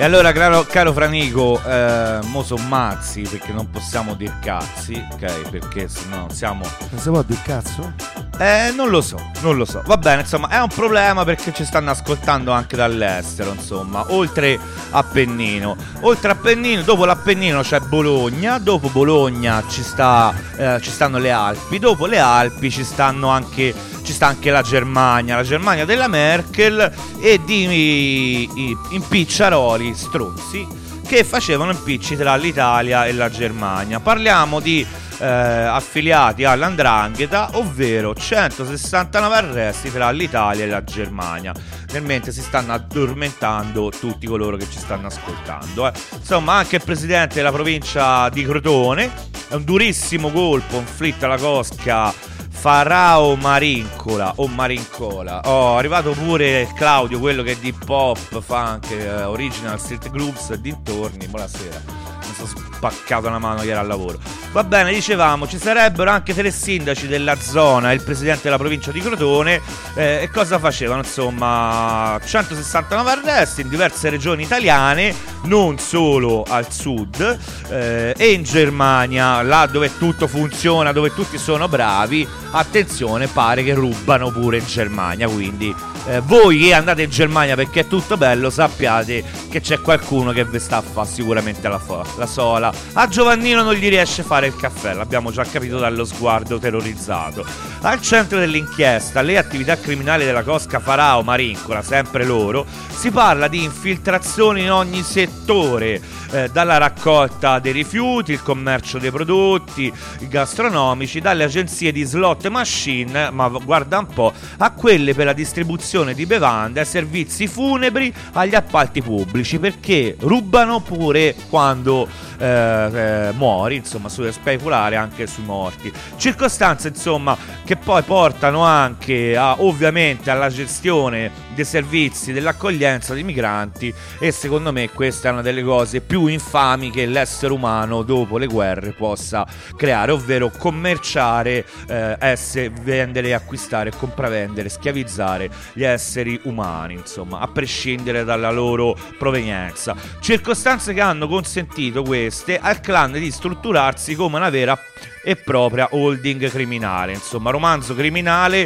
E allora, caro, caro Franico, eh, mo son mazzi, perché non possiamo dir cazzi, ok? Perché sennò siamo... Non si può dir cazzo? Eh, non lo so, non lo so. Va bene, insomma, è un problema perché ci stanno ascoltando anche dall'estero, insomma, oltre Appennino. Oltre Appennino, dopo l'Appennino c'è Bologna, dopo Bologna ci sta eh, ci stanno le Alpi, dopo le Alpi ci stanno anche ci sta anche la Germania, la Germania della Merkel e di i, i, impicciaroli stronzi che facevano impicci tra l'Italia e la Germania. Parliamo di eh, affiliati all'Andrangheta, ovvero centosessantanove arresti tra l'Italia e la Germania, nel mentre si stanno addormentando tutti coloro che ci stanno ascoltando. Eh. Insomma, anche il presidente della provincia di Crotone, è un durissimo colpo inflitto alla cosca Farao Marincola o Marincola. Oh, è arrivato pure Claudio, quello che di pop fa anche uh, Original Street Groups e dintorni. Buonasera, mi sono spaccato una mano ieri al lavoro. Va bene, dicevamo, ci sarebbero anche tre sindaci della zona e il presidente della provincia di Crotone. Eh, e cosa facevano? Insomma, centosessantanove arresti in diverse regioni italiane, non solo al sud, eh, e in Germania, là dove tutto funziona, dove tutti sono bravi. Attenzione, pare che rubano pure in Germania, quindi eh, voi che andate in Germania perché è tutto bello, sappiate che c'è qualcuno che vi sta a fare sicuramente la, fo- la sola. A Giovannino non gli riesce a fare il caffè, l'abbiamo già capito dallo sguardo terrorizzato. Al centro dell'inchiesta, le attività criminali della cosca Farao Marincola, sempre loro, si parla di infiltrazioni in ogni settore, eh, dalla raccolta dei rifiuti, il commercio dei prodotti gastronomici, dalle agenzie di slot machine, ma guarda un po', a quelle per la distribuzione di bevande, ai servizi funebri, agli appalti pubblici, perché rubano pure quando eh, eh, muori, insomma, su speculare anche sui morti. Circostanze, insomma, che poi portano anche a, ovviamente, alla gestione dei servizi dell'accoglienza dei migranti, e secondo me questa è una delle cose più infami che l'essere umano dopo le guerre possa creare, ovvero commerciare, eh, essere, vendere, acquistare, compravendere, schiavizzare gli esseri umani, insomma, a prescindere dalla loro provenienza. Circostanze che hanno consentito queste al clan di strutturarsi come una vera e propria holding criminale, insomma, romanzo criminale,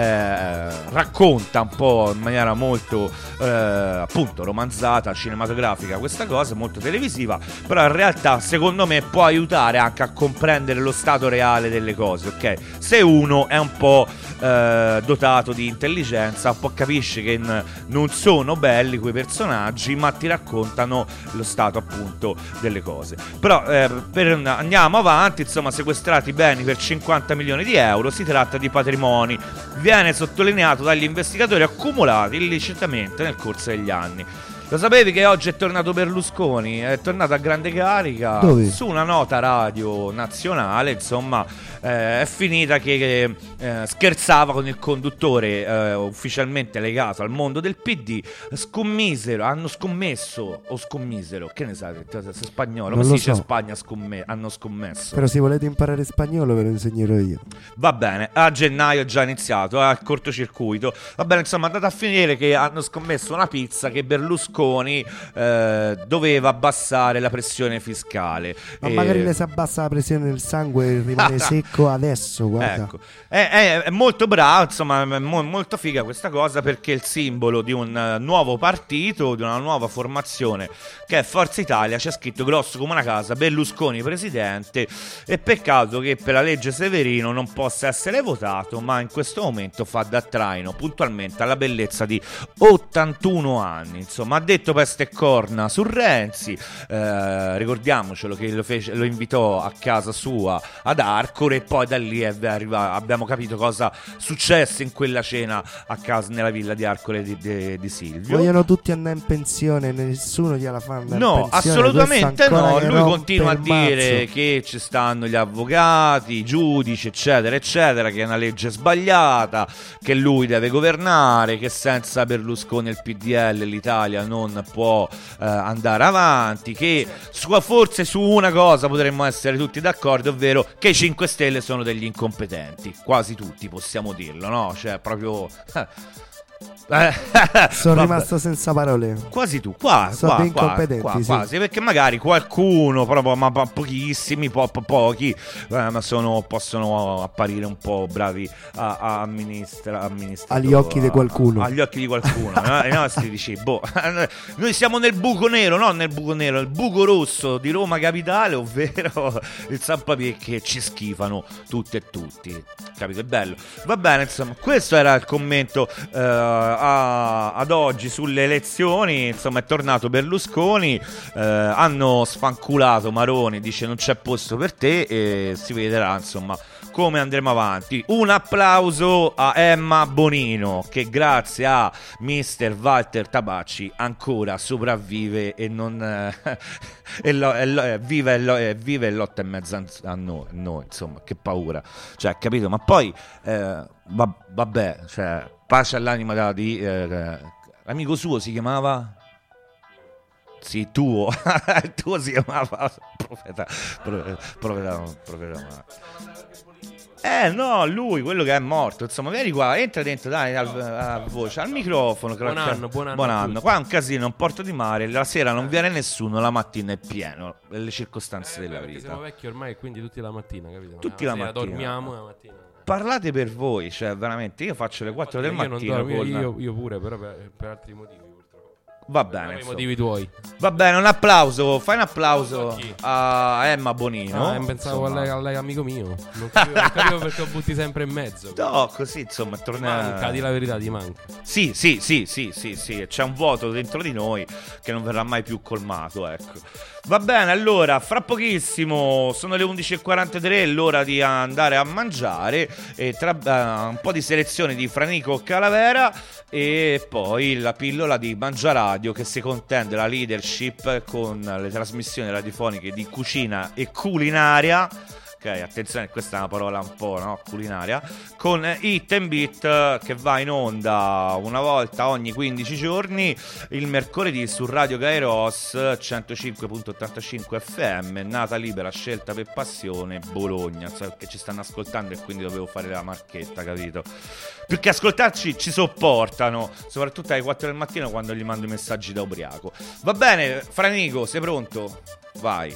eh, racconta un po' in maniera molto eh, appunto romanzata, cinematografica questa cosa, molto televisiva, però in realtà secondo me può aiutare anche a comprendere lo stato reale delle cose, ok? Se uno è un po' eh, dotato di intelligenza, un po' capisce che n- non sono belli quei personaggi, ma ti raccontano lo stato appunto delle cose. Però eh, per, andiamo avanti, insomma, sequestrati beni per cinquanta milioni di euro, si tratta di patrimoni, viene sottolineato dagli investigatori accumulati illecitamente nel corso degli anni. Lo sapevi che oggi è tornato Berlusconi? È tornato a grande carica. Dove? Su una nota radio nazionale, insomma, eh, è finita che, che eh, scherzava con il conduttore eh, ufficialmente legato al mondo del P D. Scommisero, hanno scommesso o scommisero, che ne sai, sei spagnolo, come si dice in Spagna, scomme- hanno scommesso. Però se volete imparare spagnolo ve lo insegnerò io. Va bene, a gennaio è già iniziato, al cortocircuito. Va bene, insomma, è andata a finire che hanno scommesso una pizza che Berlusconi Eh, doveva abbassare la pressione fiscale. Ma e... magari le si abbassa la pressione del sangue e rimane secco adesso, guarda. Ecco. È, è, è molto bravo, insomma, è mo- molto figa questa cosa, perché è il simbolo di un uh, nuovo partito, di una nuova formazione che è Forza Italia. C'è scritto grosso come una casa Berlusconi presidente, e peccato che per la legge Severino non possa essere votato, ma in questo momento fa da traino puntualmente alla bellezza di ottantuno anni, insomma. Ha detto peste e corna su Renzi, eh, ricordiamocelo che lo, fece, lo invitò a casa sua ad Arcore, e poi da lì è arriva, abbiamo capito cosa successe in quella cena a casa nella villa di Arcore di, di, di Silvio. Vogliono tutti andare in pensione, nessuno gliela fa andare no, in pensione. assolutamente no, lui continua a il dire mazzo. che ci stanno gli avvocati, i giudici, eccetera eccetera, che è una legge sbagliata, che lui deve governare, che senza Berlusconi e il P D L l'Italia non può eh, andare avanti, che su, forse su una cosa potremmo essere tutti d'accordo, ovvero che i cinque Stelle sono degli incompetenti, quasi tutti possiamo dirlo, no? Cioè proprio eh, Eh, Sono vabbè. rimasto senza parole. Quasi tu, qua, Sono qua, dei qua, incompetenti, qua, sì. quasi, perché magari qualcuno, proprio, ma po- pochissimi, po- po- pochi, eh, ma sono, possono apparire un po' bravi a, a amministra, amministratori. Agli occhi di qualcuno. A- agli occhi di qualcuno. no? I nostri dici, boh, noi siamo nel buco nero, no nel buco nero, nel buco rosso di Roma Capitale, ovvero il San Papì, che ci schifano tutti e tutti. Capito? È bello. Va bene, insomma, questo era il commento eh, a, ad oggi sulle elezioni. Insomma, è tornato Berlusconi, eh, hanno sfanculato Maroni, dice non c'è posto per te, e si vedrà insomma come andremo avanti. Un applauso a Emma Bonino, che grazie a mister Walter Tabacci ancora sopravvive e non eh, e lo, e lo, e vive, e lo, e vive e lotta in mezzo a noi, noi, insomma, che paura, cioè, capito? Ma poi eh, va, vabbè, cioè, pace all'anima da, di eh, amico suo si chiamava. Sì, tuo, il tuo si chiamava Profeta, Profeta, Profeta, Profeta. Eh no, lui, quello che è morto. Insomma, vieni qua, entra dentro, dai, al, a voce, al microfono. Buon che- anno, buon anno buon a anno. tutti. Qua è un casino, un porto di mare. La sera non viene nessuno, la mattina è pieno. Le circostanze della Perché siamo vita. vecchi ormai, quindi tutti la mattina, capito? Tutti la sera mattina. dormiamo la mattina. Parlate per voi, cioè veramente. Io faccio le quattro del Io non mattino. dormo, con- io, io pure, però per, per altri motivi. Va Per bene. i insomma. motivi tuoi. Va bene, un applauso. Fai un applauso a Emma Bonino. Ah, pensavo a Insomma. lei, a lei amico mio. Non capivo, non capivo perché lo butti sempre in mezzo. No, così insomma torna. Manca, di la verità, ti manca. Sì, sì, sì, sì, sì, sì, c'è un vuoto dentro di noi che non verrà mai più colmato, ecco. Va bene, allora, fra pochissimo sono le undici e quarantatré, l'ora di andare a mangiare, e tra eh, un po' di selezione di Franico Calavera e poi la pillola di Mangiaradio, che si contende la leadership con le trasmissioni radiofoniche di cucina e culinaria. Ok, attenzione, questa è una parola un po', no, culinaria, con Hit and Beat, che va in onda una volta ogni quindici giorni il mercoledì su Radio Kairos centocinque virgola ottantacinque F M, nata libera, scelta per passione, Bologna. So che ci stanno ascoltando e quindi dovevo fare la marchetta, capito? Più che ascoltarci ci sopportano, soprattutto alle quattro del mattino quando gli mando i messaggi da ubriaco. Va bene, Franico, sei pronto? Vai.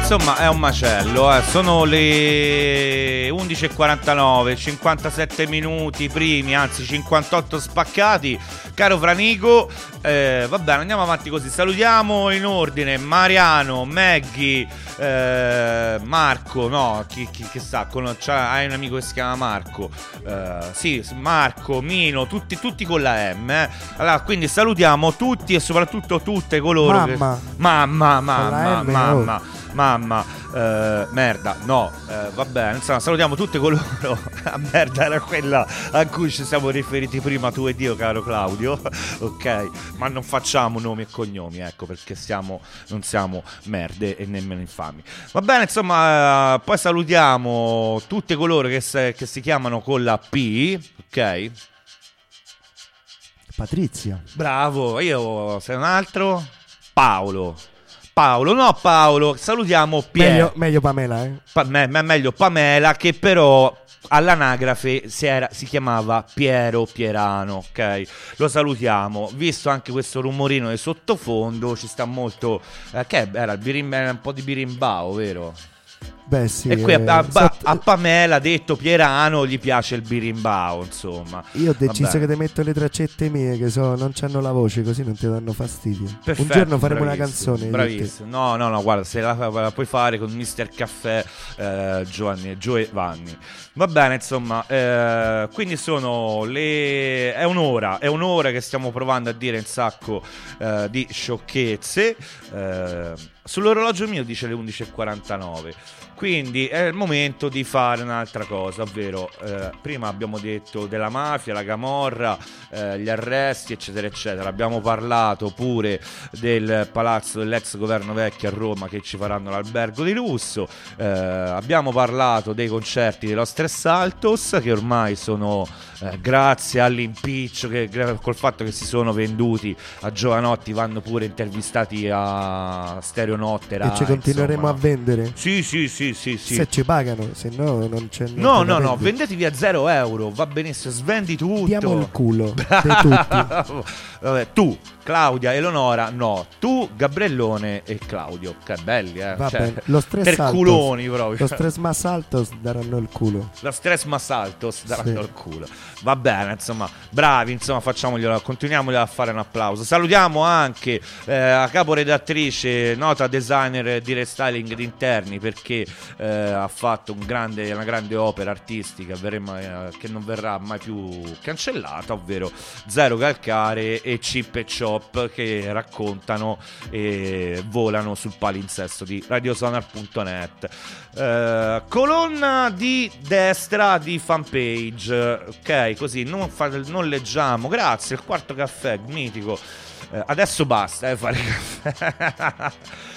insomma è un macello, eh. Sono le undici e quarantanove, cinquantasette minuti primi, anzi cinquantotto spaccati. Caro Franico, eh, va bene, andiamo avanti così. Salutiamo in ordine Mariano, Maggie, eh, Marco, no, chi, chi, chi sa, con, cioè, hai un amico che si chiama Marco, eh, sì, Marco, Mino, tutti, tutti con la M, eh. Allora, quindi salutiamo tutti e soprattutto tutte coloro Mamma. che... Mamma, mamma, M, mamma, oh. mamma, eh, merda, no, eh, va bene, insomma, salutiamo tutte coloro, la merda era quella a cui ci siamo riferiti prima tu ed io, caro Claudio, ok, ma non facciamo nomi e cognomi, ecco, perché siamo, non siamo merde e nemmeno infami, va bene, insomma, eh, poi salutiamo tutte coloro che, se, che si chiamano con la P, ok? Patrizia. Bravo, io, sei un altro? Paolo. Paolo, no Paolo, salutiamo Pier. Meglio, meglio Pamela, eh? Pa- me- me- meglio Pamela, che però all'anagrafe si, era, si chiamava Piero Pierano, ok? Lo salutiamo, visto anche questo rumorino di sottofondo, ci sta molto... Eh, che era il birim- un po' di birimbao, vero? Beh sì. E qui a, eh, a- sotto- a Pamela, detto Pierano, gli piace il birimbao, insomma. Io ho deciso Vabbè. che ti metto le traccette mie che so, non c'hanno la voce, così non ti danno fastidio. Perfetto, un giorno faremo una bravissimo, canzone. bravissimo. No, no, no, guarda, se la, la puoi fare con mister Caffè, eh, Giovanni, Giovanni. Va bene, insomma, eh, quindi sono le... è un'ora, è un'ora che stiamo provando a dire un sacco eh, di sciocchezze. Eh, sull'orologio mio dice le undici e quarantanove. Quindi è il momento di fare un'altra cosa, ovvero eh, prima abbiamo detto della mafia, la camorra, eh, gli arresti, eccetera, eccetera. Abbiamo parlato pure del palazzo dell'ex governo vecchio a Roma che ci faranno l'albergo di lusso. Eh, abbiamo parlato dei concerti dei Los Tres Saltos che ormai sono, eh, grazie all'impiccio, che, col fatto che si sono venduti a giovanotti, vanno pure intervistati a Stereonotte. E ci continueremo insomma. a vendere? Sì, sì, sì. Sì, sì. Se ci pagano, se no non c'è niente. No, da no, no, vendere. vendetevi a zero euro, va benissimo, svendi tutto. Diamo il culo di tutti. Vabbè, tu, Claudia, Eleonora, no. Tu, Gabriellone e Claudio. Che belli, eh. Va Cioè, bene. Lo stress per altos, culoni proprio. Lo stress más altos daranno il culo. Lo stress más altos daranno Sì. il culo. Va bene, insomma, bravi, insomma, facciamoglielo, continuiamoglielo a fare un applauso. Salutiamo anche eh, la caporedattrice, nota designer di restyling di interni, perché eh, ha fatto un grande, una grande opera artistica verremo, eh, che non verrà mai più cancellata, ovvero Zero Calcare e Chip e Chop, che raccontano e volano sul palinsesto di radiosonar punto net. Eh, colonna di destra di fanpage, ok, così non, fa, non leggiamo, grazie, il quarto caffè mitico. Eh, adesso basta eh, fare caffè.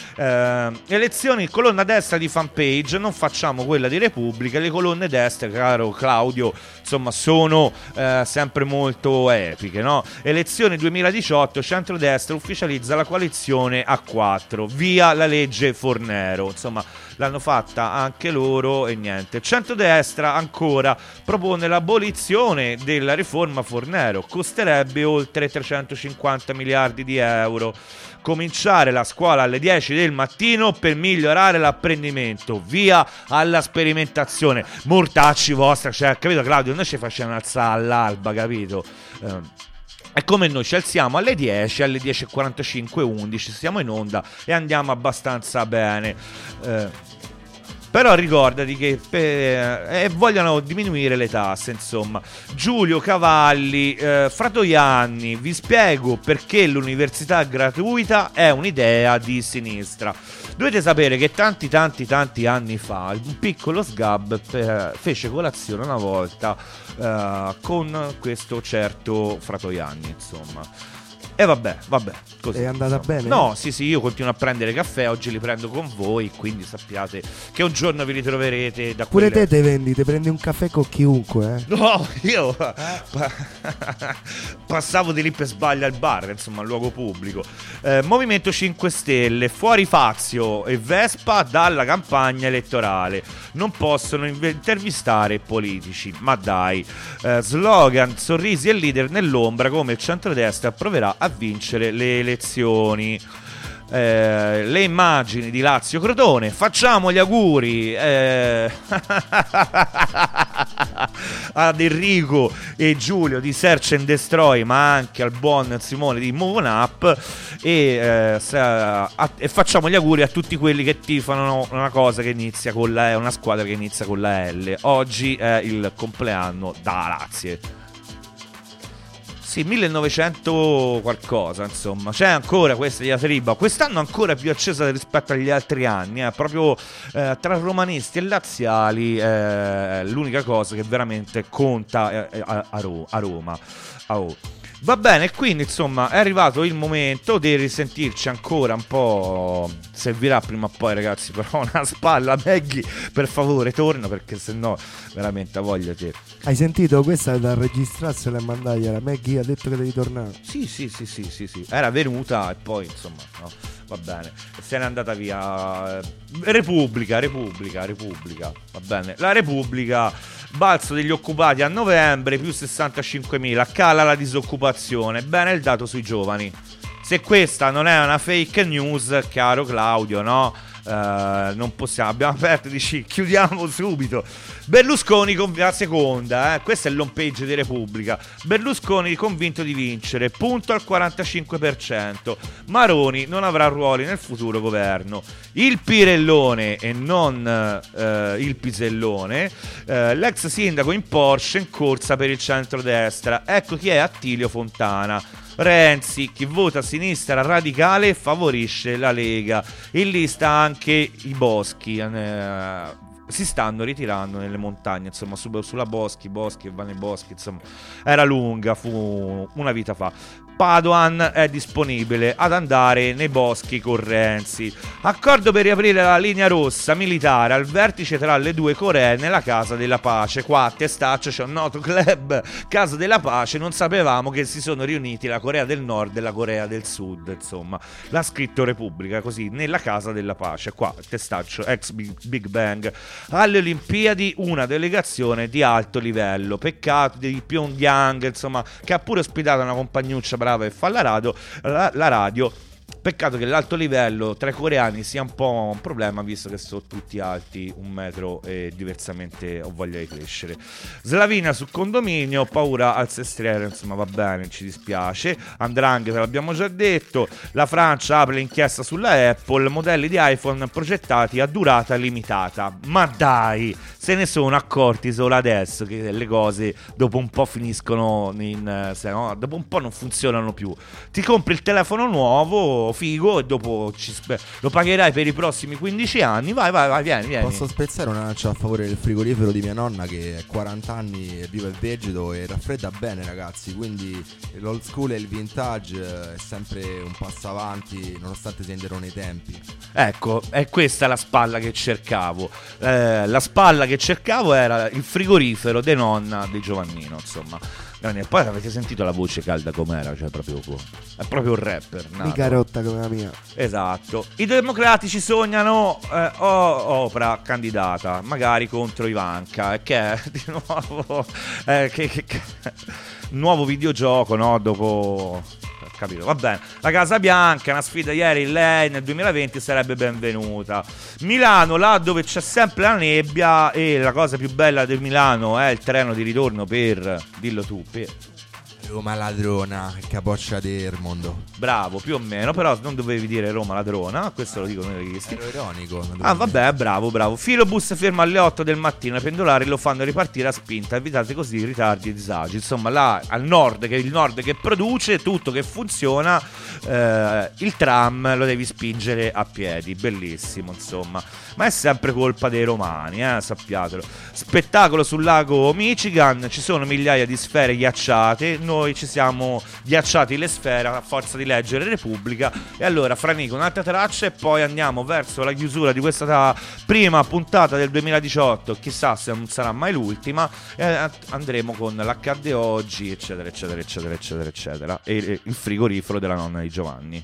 Uh, elezioni, colonna destra di fanpage, non facciamo quella di Repubblica. Le colonne destre, caro Claudio, insomma sono uh, sempre molto epiche, no? Elezioni duemiladiciotto, centrodestra ufficializza la coalizione a quattro, via la legge Fornero, insomma l'hanno fatta anche loro e niente. Centrodestra ancora propone l'abolizione della riforma Fornero, costerebbe oltre trecentocinquanta miliardi di euro. Cominciare la scuola alle dieci del mattino per migliorare l'apprendimento, via alla sperimentazione. Mortacci vostra, cioè, capito Claudio? Noi ci facciamo alzare all'alba, capito? Eh, è come noi ci alziamo alle dieci, alle dieci e quarantacinque, undici, siamo in onda e andiamo abbastanza bene. Eh, Però ricordati che per, eh, vogliono diminuire le tasse, insomma. Giulio Cavalli, eh, Fratoianni, vi spiego perché l'università gratuita è un'idea di sinistra. Dovete sapere che tanti tanti tanti anni fa un piccolo sgab eh, fece colazione una volta eh, con questo certo Fratoianni, insomma. E vabbè, vabbè, così. È andata bene? No, sì, sì, io continuo a prendere caffè, oggi li prendo con voi, quindi sappiate che un giorno vi ritroverete da Pure quelle... te te vendi, ti prendi un caffè con chiunque, eh? No, io pa- passavo di lì per sbaglio al bar, insomma, al luogo pubblico. Eh, Movimento cinque Stelle, fuori Fazio e Vespa dalla campagna elettorale. Non possono inve- intervistare politici, ma dai. Eh, slogan, sorrisi e leader nell'ombra, come il centrodestra proverà a vincere le elezioni. eh, le immagini di Lazio Crotone. Facciamo gli auguri eh, ad Enrico e Giulio di Search and Destroy, ma anche al buon Simone di Move On Up, e, eh, sa, a, e facciamo gli auguri a tutti quelli che tifano una cosa che inizia con la E, una squadra che inizia con la L. Oggi è il compleanno da Lazio. Sì, millenovecento qualcosa, insomma. C'è ancora questa diatriba, quest'anno ancora più accesa rispetto agli altri anni, eh. Proprio eh, tra romanisti e laziali eh, l'unica cosa che veramente conta eh, a, a, Ro- a Roma. Oh. Va bene, quindi insomma è arrivato il momento di risentirci ancora un po'. Servirà prima o poi, ragazzi, però una spalla. Maggie, per favore torna, perché sennò veramente voglio te. Hai sentito? Questa è da registrarsela e mandargliela. Maggie ha detto che devi tornare. Sì, sì, sì, sì, sì, sì. Era venuta e poi insomma no, va bene, se n'è andata via. Repubblica, Repubblica, Repubblica, va bene. La Repubblica, balzo degli occupati a novembre, più sessantacinquemila, cala la disoccupazione. Bene il dato sui giovani. Se questa non è una fake news, caro Claudio, no? Uh, non possiamo, abbiamo aperto, dici chiudiamo subito. Berlusconi con la seconda, eh? Questa è l'home page di Repubblica. Berlusconi convinto di vincere, punto al quarantacinque per cento. Maroni non avrà ruoli nel futuro governo. Il Pirellone e non uh, il Pisellone, uh, l'ex sindaco in Porsche in corsa per il centrodestra. Ecco chi è Attilio Fontana. Renzi, chi vota a sinistra radicale favorisce la Lega. In lista anche i Boschi, eh, si stanno ritirando nelle montagne, insomma, su, sulla Boschi, Boschi e vanno i Boschi, insomma, era lunga, fu una vita fa. Padoan è disponibile ad andare nei boschi con Renzi. Accordo per riaprire la linea rossa militare al vertice tra le due Coree nella Casa della Pace. Qua a Testaccio c'è un noto club, Casa della Pace, non sapevamo che si sono riuniti la Corea del Nord e la Corea del Sud, insomma. L'ha scritto Repubblica così, nella Casa della Pace, qua a Testaccio, ex Big Bang. Alle Olimpiadi una delegazione di alto livello. Peccato di Pyongyang, insomma, che ha pure ospitato una compagnuccia brava e fa la radio, la, la radio. Peccato che l'alto livello tra i coreani sia un po' un problema, visto che sono tutti alti un metro e diversamente ho voglia di crescere. Slavina sul condominio, paura al sestriere, insomma va bene, ci dispiace. Andrangheta l'abbiamo già detto. La Francia apre l'inchiesta sulla Apple, modelli di iPhone progettati a durata limitata. Ma dai, se ne sono accorti solo adesso che le cose dopo un po' finiscono in, se no, dopo un po' non funzionano più. Ti compri il telefono nuovo figo e dopo ci spe- lo pagherai per i prossimi quindici anni. Vai, vai, vai, vieni, vieni. Posso spezzare una lancia a favore del frigorifero di mia nonna, che ha quaranta anni e vive il vegeto e raffredda bene, ragazzi. Quindi l'old school e il vintage è sempre un passo avanti, nonostante si indietro nei tempi. Ecco, è questa la spalla che cercavo. Eh, la spalla che cercavo era il frigorifero de nonna di Giovannino, insomma. E poi avete sentito la voce calda com'era? Cioè proprio è proprio un rapper nato. Mica rotta come la mia. Esatto. I democratici sognano eh, oh, Oprah candidata, magari contro Ivanka. E che è di nuovo eh, che, che, che, nuovo videogioco, no? Dopo capito, va bene. La Casa Bianca, una sfida ieri, lei nel duemilaventi sarebbe benvenuta. Milano, là dove c'è sempre la nebbia, e la cosa più bella di Milano è il treno di ritorno per, dillo tu, per Roma ladrona, capoccia del mondo. Bravo, più o meno, però non dovevi dire Roma ladrona, questo lo dicono i registi. Ero ironico. Ah vabbè, bravo, bravo. Filobus ferma alle otto del mattino, i pendolari lo fanno ripartire a spinta, evitate così ritardi e disagi. Insomma, là al nord, che è il nord che produce tutto, che funziona, eh, il tram lo devi spingere a piedi, bellissimo, insomma. Ma è sempre colpa dei romani, eh, sappiatelo. Spettacolo sul lago Michigan, ci sono migliaia di sfere ghiacciate, noi ci siamo ghiacciati le sfere a forza di leggere Repubblica. E allora, Franico, un'altra traccia e poi andiamo verso la chiusura di questa prima puntata del duemiladiciotto, chissà se non sarà mai l'ultima, e andremo con l'accadde oggi, eccetera, eccetera, eccetera, eccetera, eccetera, e il frigorifero della nonna di Giovanni.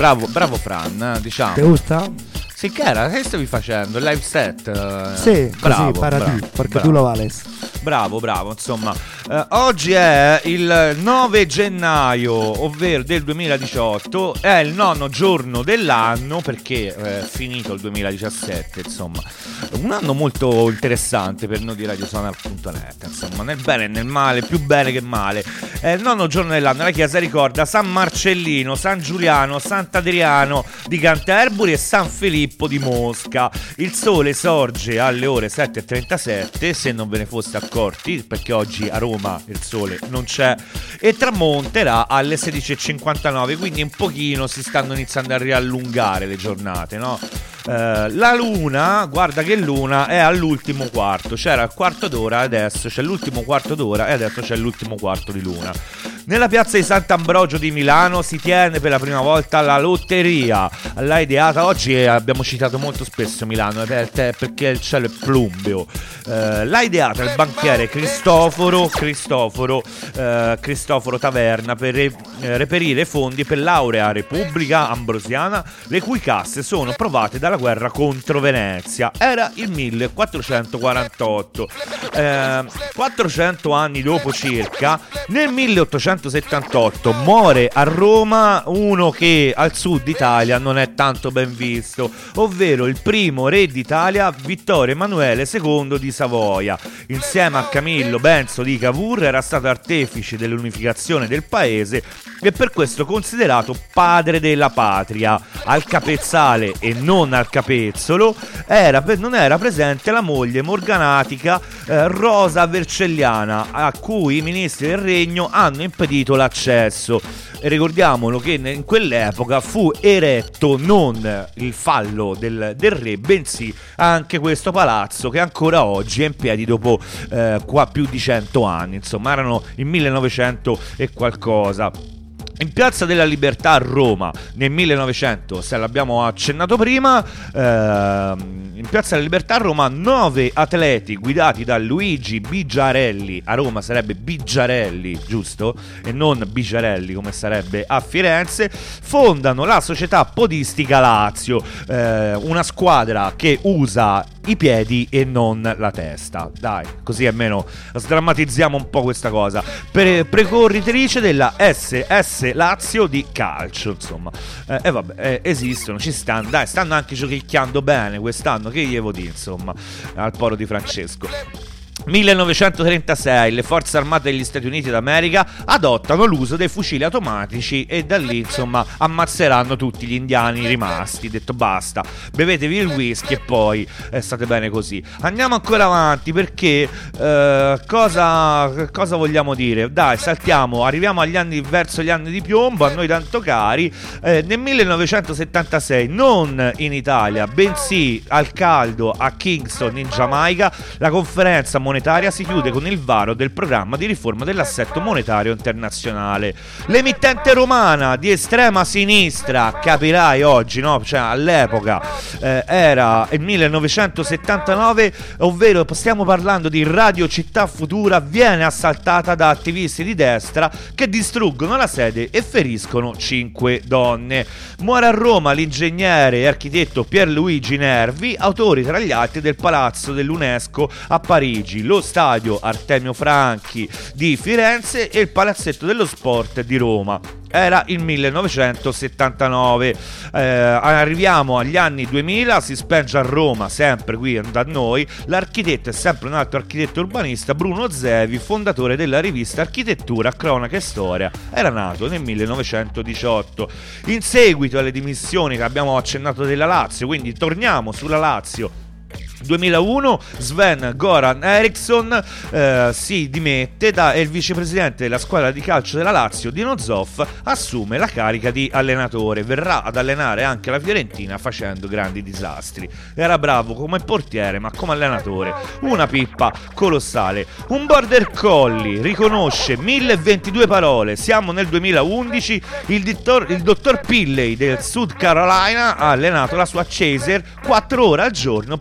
bravo, bravo Fran, eh, diciamo. Ti gusta? Sì, che era? Che stavi facendo? Il live set? eh, Sì, bravo, così, para bravo, ti, perché bravo. tu lo vales. Bravo, bravo, insomma. Eh, oggi è il nove gennaio, ovvero del duemiladiciotto, è il nono giorno dell'anno perché è finito il duemiladiciassette, insomma. Un anno molto interessante per noi di radiosonar punto net, insomma, nel bene e nel male, più bene che male. È il nono giorno dell'anno, la chiesa ricorda San Marcellino, San Giuliano, Sant'Adriano di Canterbury e San Filippo di Mosca. Il sole sorge alle ore sette e trentasette, se non ve ne foste accorti, perché oggi a Roma il sole non c'è, e tramonterà alle sedici e cinquantanove, quindi un pochino si stanno iniziando a riallungare le giornate, no? Uh, la luna, guarda che luna è all'ultimo quarto, c'era il quarto d'ora, adesso c'è l'ultimo quarto d'ora e adesso c'è l'ultimo quarto di luna. Nella piazza di Sant'Ambrogio di Milano si tiene per la prima volta la lotteria. L'ha ideata oggi e abbiamo citato molto spesso Milano perché il cielo è plumbeo. Uh, l'ha ideata il banchiere Cristoforo Cristoforo uh, Cristoforo Taverna per re- reperire fondi per l'aurea Repubblica Ambrosiana, le cui casse sono provate dalla guerra contro Venezia. Era il millequattrocentoquarantotto. Eh, quattrocento anni dopo circa, nel milleottocentosettantotto, muore a Roma uno che al sud Italia non è tanto ben visto, ovvero il primo re d'Italia, Vittorio Emanuele secondo di Savoia. Insieme a Camillo Benso di Cavour era stato artefice dell'unificazione del paese e per questo considerato padre della patria. Al capezzale e non al capezzolo era, non era presente la moglie morganatica eh, Rosa Vercelliana, a cui i ministri del regno hanno impedito l'accesso. E ricordiamolo che in quell'epoca fu eretto non il fallo del, del re, bensì anche questo palazzo che ancora oggi è in piedi dopo eh, qua più di cento anni, insomma erano il millenovecento e qualcosa. In Piazza della Libertà a Roma nel millenovecento, se l'abbiamo accennato prima, ehm, in Piazza della Libertà a Roma nove atleti guidati da Luigi Bigiarelli, a Roma sarebbe Bigiarelli, giusto? E non Bigiarelli come sarebbe a Firenze, fondano la società podistica Lazio, eh, una squadra che usa i piedi e non la testa. Dai, così almeno sdrammatizziamo un po' questa cosa. Pre- precorritrice della S S Lazio di calcio, insomma. E eh, vabbè, eh, esistono, ci stanno. Dai, stanno anche giochicchiando bene quest'anno, che gli devo dire, insomma, al Poro di Francesco. millenovecentotrentasei, le forze armate degli Stati Uniti d'America adottano l'uso dei fucili automatici e da lì insomma ammazzeranno tutti gli indiani rimasti. Detto basta, bevetevi il whisky e poi eh, state bene così. Andiamo ancora avanti perché eh, cosa, cosa vogliamo dire? Dai, saltiamo, arriviamo agli anni, verso gli anni di piombo, a noi tanto cari. Eh, nel millenovecentosettantasei, non in Italia bensì al caldo a Kingston in Giamaica, la conferenza monetaria si chiude con il varo del programma di riforma dell'assetto monetario internazionale. L'emittente romana di estrema sinistra, capirai oggi, no? Cioè all'epoca eh, era il millenovecentosettantanove, ovvero stiamo parlando di Radio Città Futura, viene assaltata da attivisti di destra che distruggono la sede e feriscono cinque donne. Muore a Roma l'ingegnere e architetto Pierluigi Nervi, autori tra gli altri del Palazzo dell'UNESCO a Parigi, lo stadio Artemio Franchi di Firenze e il palazzetto dello sport di Roma. Era il millenovecentosettantanove. Eh, arriviamo agli anni duemila, si spenge a Roma, sempre qui da noi, l'architetto è sempre un altro architetto urbanista, Bruno Zevi, fondatore della rivista Architettura, Cronaca e Storia. Era nato nel millenovecentodiciotto. In seguito alle dimissioni che abbiamo accennato della Lazio, quindi torniamo sulla Lazio, duemilauno, Sven Goran Eriksson eh, si dimette da, e il vicepresidente della squadra di calcio della Lazio, Dino Zoff, assume la carica di allenatore. Verrà ad allenare anche la Fiorentina facendo grandi disastri. Era bravo come portiere, ma come allenatore una pippa colossale. Un border collie riconosce mille e ventidue parole. Siamo nel duemilaundici. Il, dittor, il dottor Pilley del South Carolina ha allenato la sua Chaser quattro ore al giorno per tre anni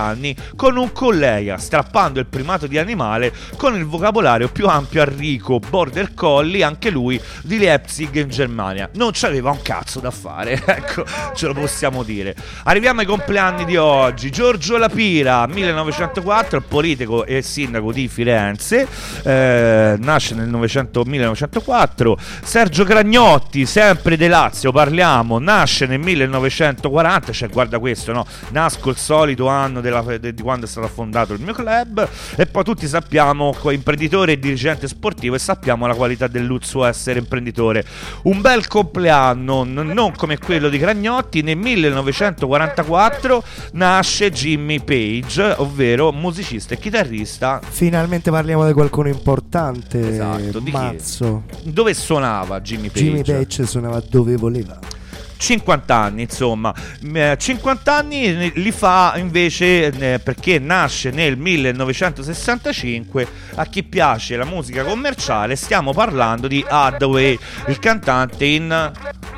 anni con un collega, strappando il primato di animale con il vocabolario più ampio a Rico Border Collie, anche lui di Leipzig in Germania. Non c'aveva un cazzo da fare, ecco, ce lo possiamo dire. Arriviamo ai compleanni di oggi. Giorgio La Pira, millenovecentoquattro, politico e sindaco di Firenze, eh, nasce nel novecento, millenovecentoquattro. Sergio Gragnotti, sempre De Lazio parliamo, nasce nel millenovecentoquaranta, cioè guarda questo, no? Nasco il solito anno della, de, di quando è stato fondato il mio club. E poi tutti sappiamo, imprenditore e dirigente sportivo, e sappiamo la qualità del suo essere imprenditore. Un bel compleanno, n- non come quello di Gragnotti. Nel millenovecentoquarantaquattro nasce Jimmy Page, ovvero musicista e chitarrista. Finalmente parliamo di qualcuno importante. Esatto, di Mazzo. chi? Dove suonava Jimmy Page? Jimmy Page suonava dove voleva. cinquanta anni, insomma, cinquanta anni li fa invece eh, perché nasce nel millenovecentosessantacinque. A chi piace la musica commerciale, stiamo parlando di Hathaway, il cantante in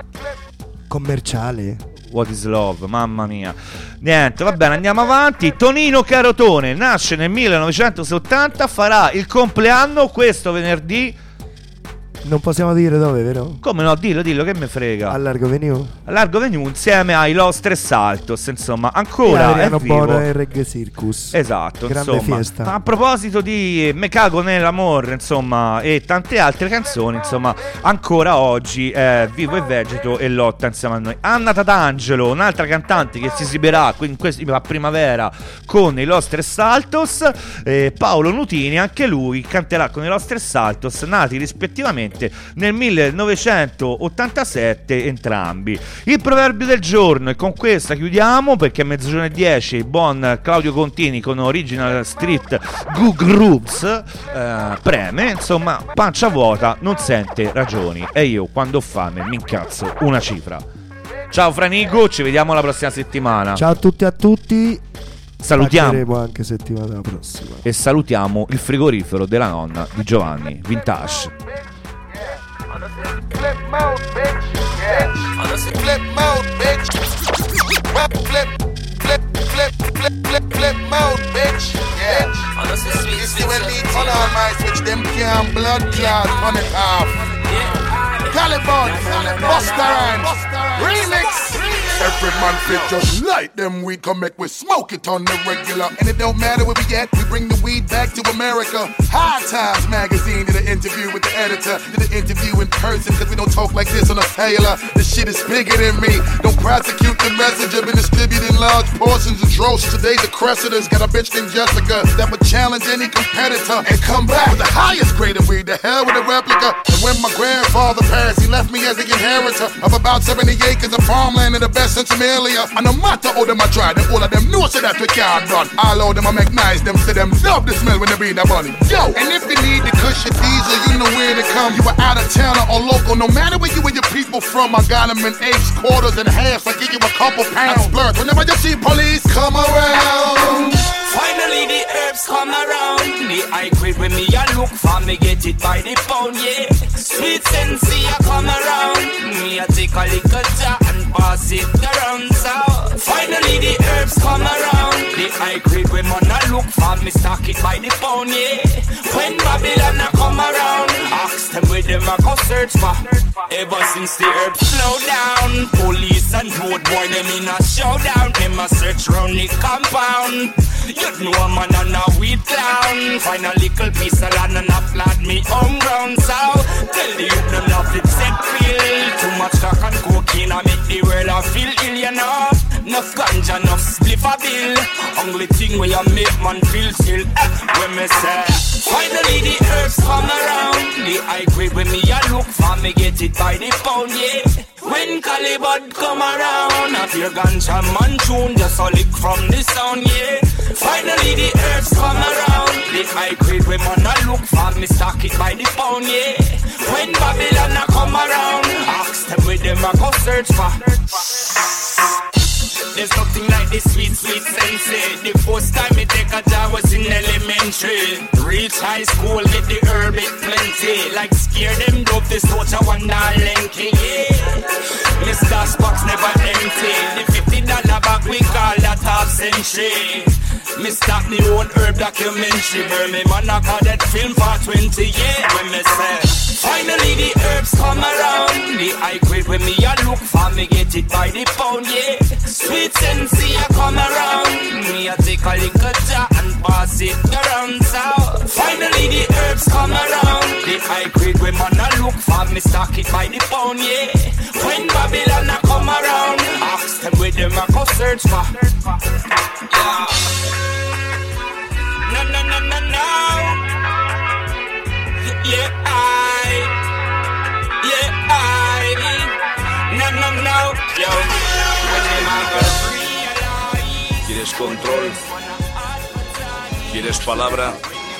commerciale What is Love, mamma mia. Niente, va bene, andiamo avanti. Tonino Carotone nasce nel millenovecentosettanta, farà il compleanno questo venerdì. Non possiamo dire dove, vero? Come no, dillo, dillo, che me frega. A Largo Venue. A Largo Venue insieme ai Los Tres Saltos, insomma, ancora è vivo. Bono e Reggae Circus. Esatto, grande insomma. Fiesta. A proposito di Me cago nell'amor, insomma, e tante altre canzoni, insomma, ancora oggi è vivo e vegeto e lotta insieme a noi. Anna Tatangelo, un'altra cantante che si esibirà in questa primavera con i Los Tres Saltos. eh, Paolo Nutini, anche lui canterà con i Los Tres Saltos, nati rispettivamente nel millenovecentottantasette entrambi. Il proverbio del giorno, e con questa chiudiamo perché a mezzogiorno e dieci il buon Claudio Contini con Original Street Goo Grooves eh, preme, insomma, pancia vuota non sente ragioni, e io quando ho fame mi incazzo una cifra. Ciao Franico, ci vediamo la prossima settimana. Ciao a tutti e a tutti. Salutiamo anche settimana prossima. e salutiamo il frigorifero della nonna di Giovanni Vintage. Flip mode, bitch. Yeah. Flip mode, bitch. Flip, flip, flip, flip, flip, flip, flip mode, bitch. Yeah. You see when me turn on my switch, them can't blood clot on it off. Caliban, Busta Rhymes, remix. Every man fit just light them weed, come make we smoke it on the regular. And it don't matter where we at, we bring the weed back to America. High Times magazine did an interview with the editor, did an interview in person, cause we don't talk like this on a cellular. This shit is bigger than me. Don't prosecute the messenger, been distributing large portions of droves. Today the Cressida's got a bitch named Jessica that would challenge any competitor and come back with the highest grade of weed. The hell with a replica. And when my grandfather passed, he left me as the inheritor of about seventy acres of farmland in the best since Amelia. And no matter how them I try, them all of them know so that we can't run. All of them I make nice, them say them love the smell when they be in the bunny. Yo, and if you need the cushion diesel, you know where to come. You are out of town or local, no matter where you and your people from. I got them in eighths, quarters, and halves. I give you a couple pounds. Blurt. Whenever you see police come around. Finally the herbs come around. The high grade when me a look for, me get it by the pound, yeah. Sweet sensei a come around. Me a take a little jar and pass it around, so finally the herbs come around. The high grade when man a look for, me stock it by the pound, yeah. When Babylon a come around, ask them where them a go search for. Ever since the herbs slow down, police and road boy them in a showdown. Them a search round the compound. You know a man and a weed clown. Find a little piece of land and a flat me home ground. So tell the youth them love it set real. Too much crack and cocaine I make the world a feel ill, you know. Enough ganja, enough spliff a bill. Only thing where you make man feel chill. eh, When me say finally the herbs come around. The high grade when me a look for, me get it by the pound, yeah. When Calibut come around, I feel ganja man tune, just a lick from the sound, yeah. Finally the herbs come around. The high grade when man a look for, me stock it by the pound, yeah. When Babylon a come around, ask them where them a go search for. There's nothing like this sweet, sweet sensei. The first time me take a job was in elementary. Reach high school, get the herb it plenty. Like scare them dope, this touch a one dollar lanky, yeah. Mister Spock's never empty. The fifty dollar bag we call that half century. me own herb documentary. Burn me man, I got that film for twenty years. When me say, finally the herbs come around. The high grade when me a look for, me get it by the pound, yeah. Sweet sensei a come around. Me a take a little jar and pass it around. So finally the herbs come around. The high grade when man a look for, me stock it by the pound, yeah. When Babylon a come around, ask them where them a go search for. Yeah. No, no, no, no, no. Yeah, I. Yeah, I. No, no, no. Yo. When them a go realize. ¿Quieres control? ¿Quieres palabra?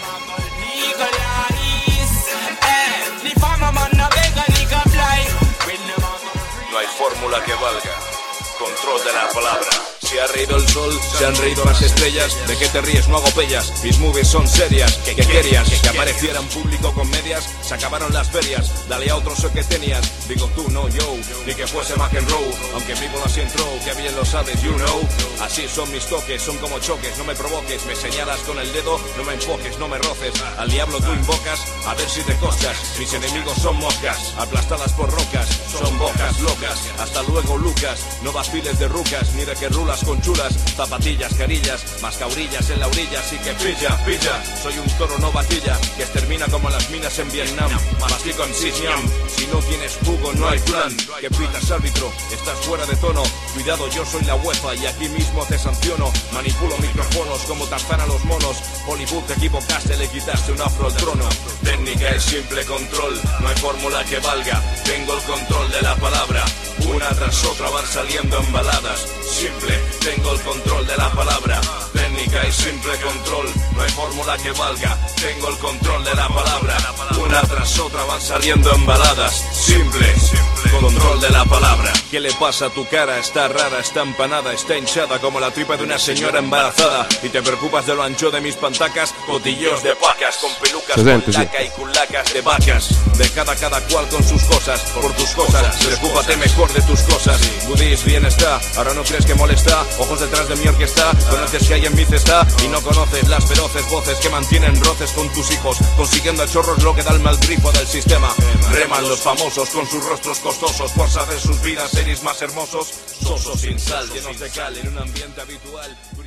No hay fórmula que valga. Control de la palabra. Se ha reído el sol, se han reído las estrellas. ¿De qué te ríes? No hago pellas. Mis movies son serias. ¿Qué querías? Que apareciera en público con medias. Se acabaron las ferias. Dale a otro sé que tenías. Digo tú, no yo. Ni que fuese McEnroe. Aunque vivo así entró, que bien lo sabes, you know. Así son mis toques, son como choques. No me provoques, me señalas con el dedo. No me enfoques, no me roces. Al diablo tú invocas, a ver si te costas. Mis enemigos son moscas, aplastadas por rocas. Son bocas locas. Hasta luego, Lucas. No vaciles de rucas, ni de que rulas con chulas. Zapatillas, carillas, mascaurillas en la orilla. Así que pilla, pilla. Soy un toro no vatilla, que extermina como las minas en Vietnam. Mastico en Siam. Si no tienes jugo no hay plan. Que pitas árbitro, estás fuera de tono. Cuidado, yo soy la UEFA y aquí mismo te sanciono. Manipulo micrófonos como Tarzán a los monos. Hollywood te equivocaste, le quitaste un afro al trono. Técnica es simple control, no hay fórmula que valga. Tengo el control de la palabra. Una tras otra van saliendo en baladas. Simple, tengo el control de la palabra. Técnica y simple control, no hay fórmula que valga. Tengo el control de la palabra. Una tras otra van saliendo en baladas. Simple, control de la palabra. ¿Qué le pasa a tu cara? Está rara, está empanada, está hinchada como la tripa de una señora embarazada. Y te preocupas de lo ancho de mis pantacas. Cotilleos de pacas con pelucas, con laca y culacas de vacas. De cada cada cual con sus cosas, por tus cosas. Preocúpate mejor de tus cosas. Budis, bien está, ahora no crees que molesta. Ojos detrás de mi orquesta, conoces que hay en mi cesta. Y no conoces las feroces voces que mantienen roces con tus hijos, consiguiendo a chorros lo que da el mal grifo del sistema. Reman los famosos con sus rostros costosos por saber sus vidas, seres más hermosos. Sosos sin sal, llenos de cal en un ambiente habitual.